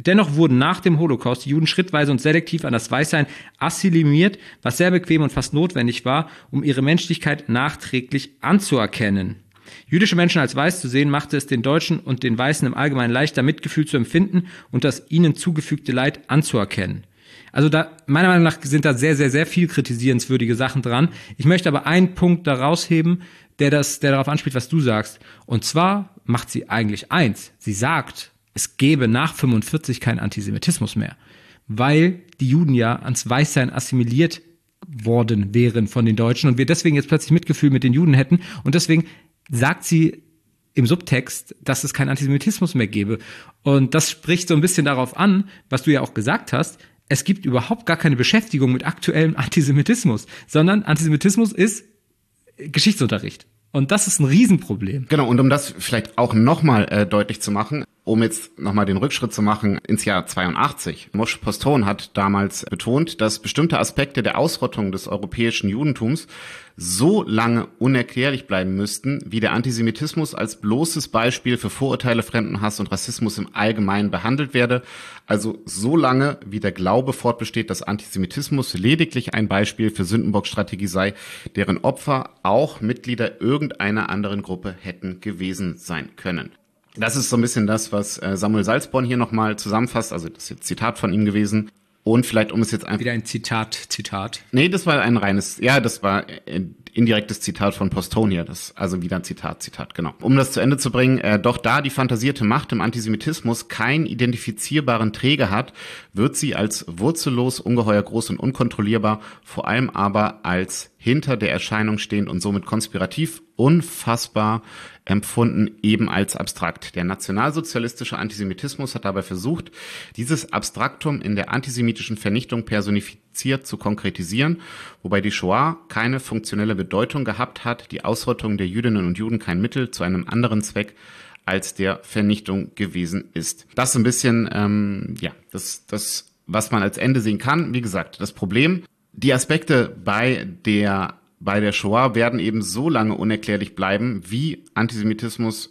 Speaker 3: Dennoch wurden nach dem Holocaust die Juden schrittweise und selektiv an das Weißsein assimiliert, was sehr bequem und fast notwendig war, um ihre Menschlichkeit nachträglich anzuerkennen. Jüdische Menschen als weiß zu sehen, machte es den Deutschen und den Weißen im Allgemeinen leichter, Mitgefühl zu empfinden und das ihnen zugefügte Leid anzuerkennen. Also da, meiner Meinung nach sind da sehr, sehr, sehr viel kritisierenswürdige Sachen dran. Ich möchte aber einen Punkt da rausheben, der darauf anspielt, was du sagst. Und zwar macht sie eigentlich eins. Sie sagt, es gäbe nach 45 keinen Antisemitismus mehr, weil die Juden ja ans Weißsein assimiliert worden wären von den Deutschen und wir deswegen jetzt plötzlich Mitgefühl mit den Juden hätten. Und deswegen sagt sie im Subtext, dass es keinen Antisemitismus mehr gäbe. Und das spricht so ein bisschen darauf an, was du ja auch gesagt hast. Es gibt überhaupt gar keine Beschäftigung mit aktuellem Antisemitismus, sondern Antisemitismus ist Geschichtsunterricht. Und das ist ein Riesenproblem.
Speaker 2: Genau, und um das vielleicht auch nochmal deutlich zu machen, um jetzt nochmal den Rückschritt zu machen ins Jahr 82. Moshe Postone hat damals betont, dass bestimmte Aspekte der Ausrottung des europäischen Judentums so lange unerklärlich bleiben müssten, wie der Antisemitismus als bloßes Beispiel für Vorurteile, Fremdenhass und Rassismus im Allgemeinen behandelt werde. Also so lange, wie der Glaube fortbesteht, dass Antisemitismus lediglich ein Beispiel für Sündenbockstrategie sei, deren Opfer auch Mitglieder irgendeiner anderen Gruppe hätten gewesen sein können. Das ist so ein bisschen das, was Samuel Salzborn hier nochmal zusammenfasst. Also das ist jetzt Zitat von ihm gewesen. Und vielleicht, um es jetzt einfach...
Speaker 3: Wieder ein Zitat.
Speaker 2: Nee, das war ein reines... Ja, das war indirektes Zitat von Postone hier. Also wieder ein Zitat, genau. Um das zu Ende zu bringen, doch da die fantasierte Macht im Antisemitismus keinen identifizierbaren Träger hat, wird sie als wurzellos, ungeheuer groß und unkontrollierbar, vor allem aber als hinter der Erscheinung stehend und somit konspirativ unfassbar empfunden, eben als abstrakt. Der nationalsozialistische Antisemitismus hat dabei versucht, dieses Abstraktum in der antisemitischen Vernichtung personifiziert zu konkretisieren, wobei die Shoah keine funktionelle Bedeutung gehabt hat, die Ausrottung der Jüdinnen und Juden kein Mittel zu einem anderen Zweck als der Vernichtung gewesen ist. Das ist ein bisschen, das, was man als Ende sehen kann. Wie gesagt, das Problem, die Aspekte bei der Shoah werden eben so lange unerklärlich bleiben, wie Antisemitismus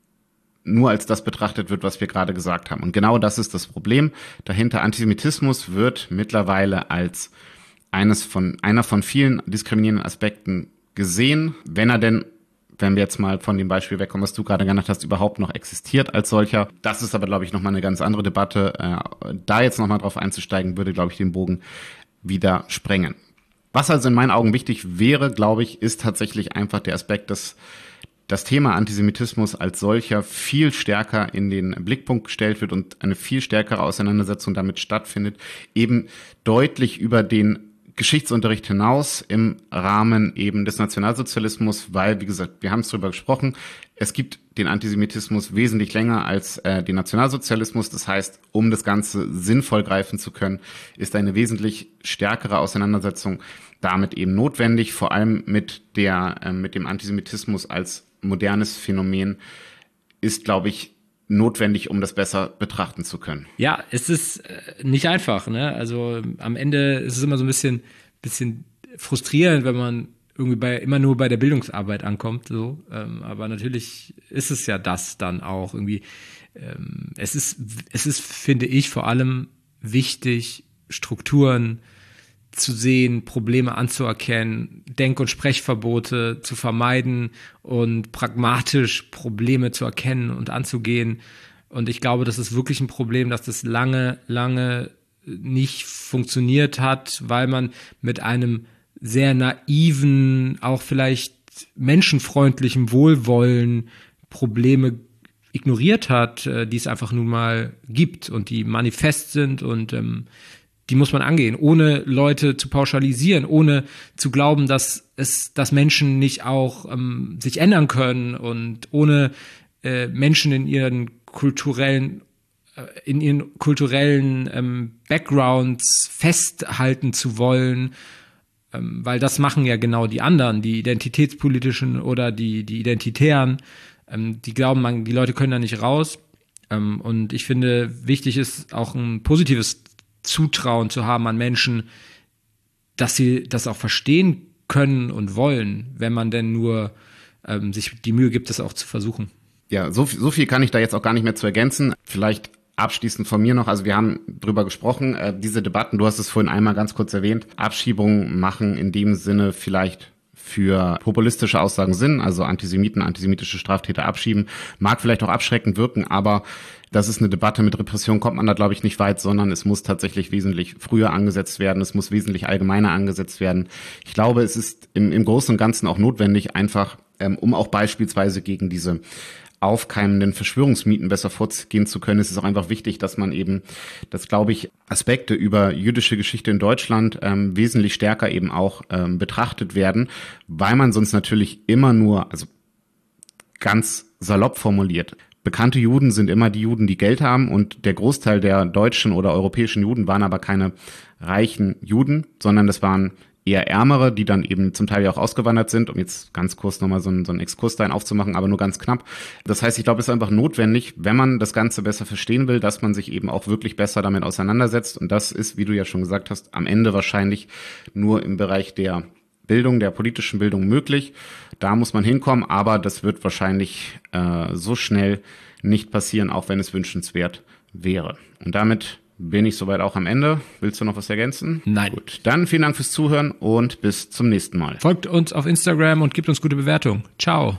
Speaker 2: nur als das betrachtet wird, was wir gerade gesagt haben. Und genau das ist das Problem dahinter. Antisemitismus wird mittlerweile als einer von vielen diskriminierenden Aspekten gesehen, wenn wir jetzt mal von dem Beispiel wegkommen, was du gerade genannt hast, überhaupt noch existiert als solcher. Das ist aber, glaube ich, nochmal eine ganz andere Debatte. Da jetzt nochmal drauf einzusteigen, würde, glaube ich, den Bogen wieder sprengen. Was also in meinen Augen wichtig wäre, glaube ich, ist tatsächlich einfach der Aspekt, dass das Thema Antisemitismus als solcher viel stärker in den Blickpunkt gestellt wird und eine viel stärkere Auseinandersetzung damit stattfindet, eben deutlich über den Geschichtsunterricht hinaus im Rahmen eben des Nationalsozialismus, weil, wie gesagt, wir haben es darüber gesprochen, es gibt den Antisemitismus wesentlich länger als den Nationalsozialismus. Das heißt, um das Ganze sinnvoll greifen zu können, ist eine wesentlich stärkere Auseinandersetzung damit eben notwendig, vor allem mit dem Antisemitismus als modernes Phänomen ist, glaube ich, notwendig, um das besser betrachten zu können.
Speaker 3: Ja, es ist nicht einfach, ne? Also am Ende ist es immer so ein bisschen frustrierend, wenn man irgendwie immer nur bei der Bildungsarbeit ankommt, so. Aber natürlich ist es ja das dann auch irgendwie. Es ist, finde ich, vor allem wichtig, Strukturen zu sehen, Probleme anzuerkennen, Denk- und Sprechverbote zu vermeiden und pragmatisch Probleme zu erkennen und anzugehen. Und ich glaube, das ist wirklich ein Problem, dass das lange, lange nicht funktioniert hat, weil man mit einem sehr naiven, auch vielleicht menschenfreundlichen Wohlwollen Probleme ignoriert hat, die es einfach nun mal gibt und die manifest sind und die muss man angehen, ohne Leute zu pauschalisieren, ohne zu glauben, dass Menschen nicht auch sich ändern können und ohne Menschen in ihren kulturellen Backgrounds festhalten zu wollen, weil das machen ja genau die anderen, die identitätspolitischen oder die Identitären, die glauben, die Leute können da nicht raus. Und ich finde, wichtig ist auch ein positives Zutrauen zu haben an Menschen, dass sie das auch verstehen können und wollen, wenn man denn nur sich die Mühe gibt, das auch zu versuchen.
Speaker 2: Ja, so viel kann ich da jetzt auch gar nicht mehr zu ergänzen. Vielleicht Abschließend von mir noch, also wir haben drüber gesprochen, diese Debatten, du hast es vorhin einmal ganz kurz erwähnt, Abschiebungen machen in dem Sinne vielleicht für populistische Aussagen Sinn, also Antisemiten, antisemitische Straftäter abschieben, mag vielleicht auch abschreckend wirken, aber das ist eine Debatte, mit Repression kommt man da, glaube ich, nicht weit, sondern es muss tatsächlich wesentlich früher angesetzt werden, es muss wesentlich allgemeiner angesetzt werden. Ich glaube, es ist im Großen und Ganzen auch notwendig, einfach, um auch beispielsweise gegen diese aufkeimenden Verschwörungsmythen besser vorgehen zu können, ist es auch einfach wichtig, dass man eben, dass, glaube ich, Aspekte über jüdische Geschichte in Deutschland wesentlich stärker eben auch betrachtet werden, weil man sonst natürlich immer nur, also ganz salopp formuliert, bekannte Juden sind immer die Juden, die Geld haben, und der Großteil der deutschen oder europäischen Juden waren aber keine reichen Juden, sondern das waren eher Ärmere, die dann eben zum Teil ja auch ausgewandert sind, um jetzt ganz kurz nochmal so einen Exkurs dahin aufzumachen, aber nur ganz knapp. Das heißt, ich glaube, es ist einfach notwendig, wenn man das Ganze besser verstehen will, dass man sich eben auch wirklich besser damit auseinandersetzt. Und das ist, wie du ja schon gesagt hast, am Ende wahrscheinlich nur im Bereich der Bildung, der politischen Bildung möglich. Da muss man hinkommen, aber das wird wahrscheinlich so schnell nicht passieren, auch wenn es wünschenswert wäre. Und damit bin ich soweit auch am Ende. Willst du noch was ergänzen?
Speaker 3: Nein.
Speaker 2: Gut, dann vielen Dank fürs Zuhören und bis zum nächsten Mal.
Speaker 3: Folgt uns auf Instagram und gebt uns gute Bewertungen. Ciao.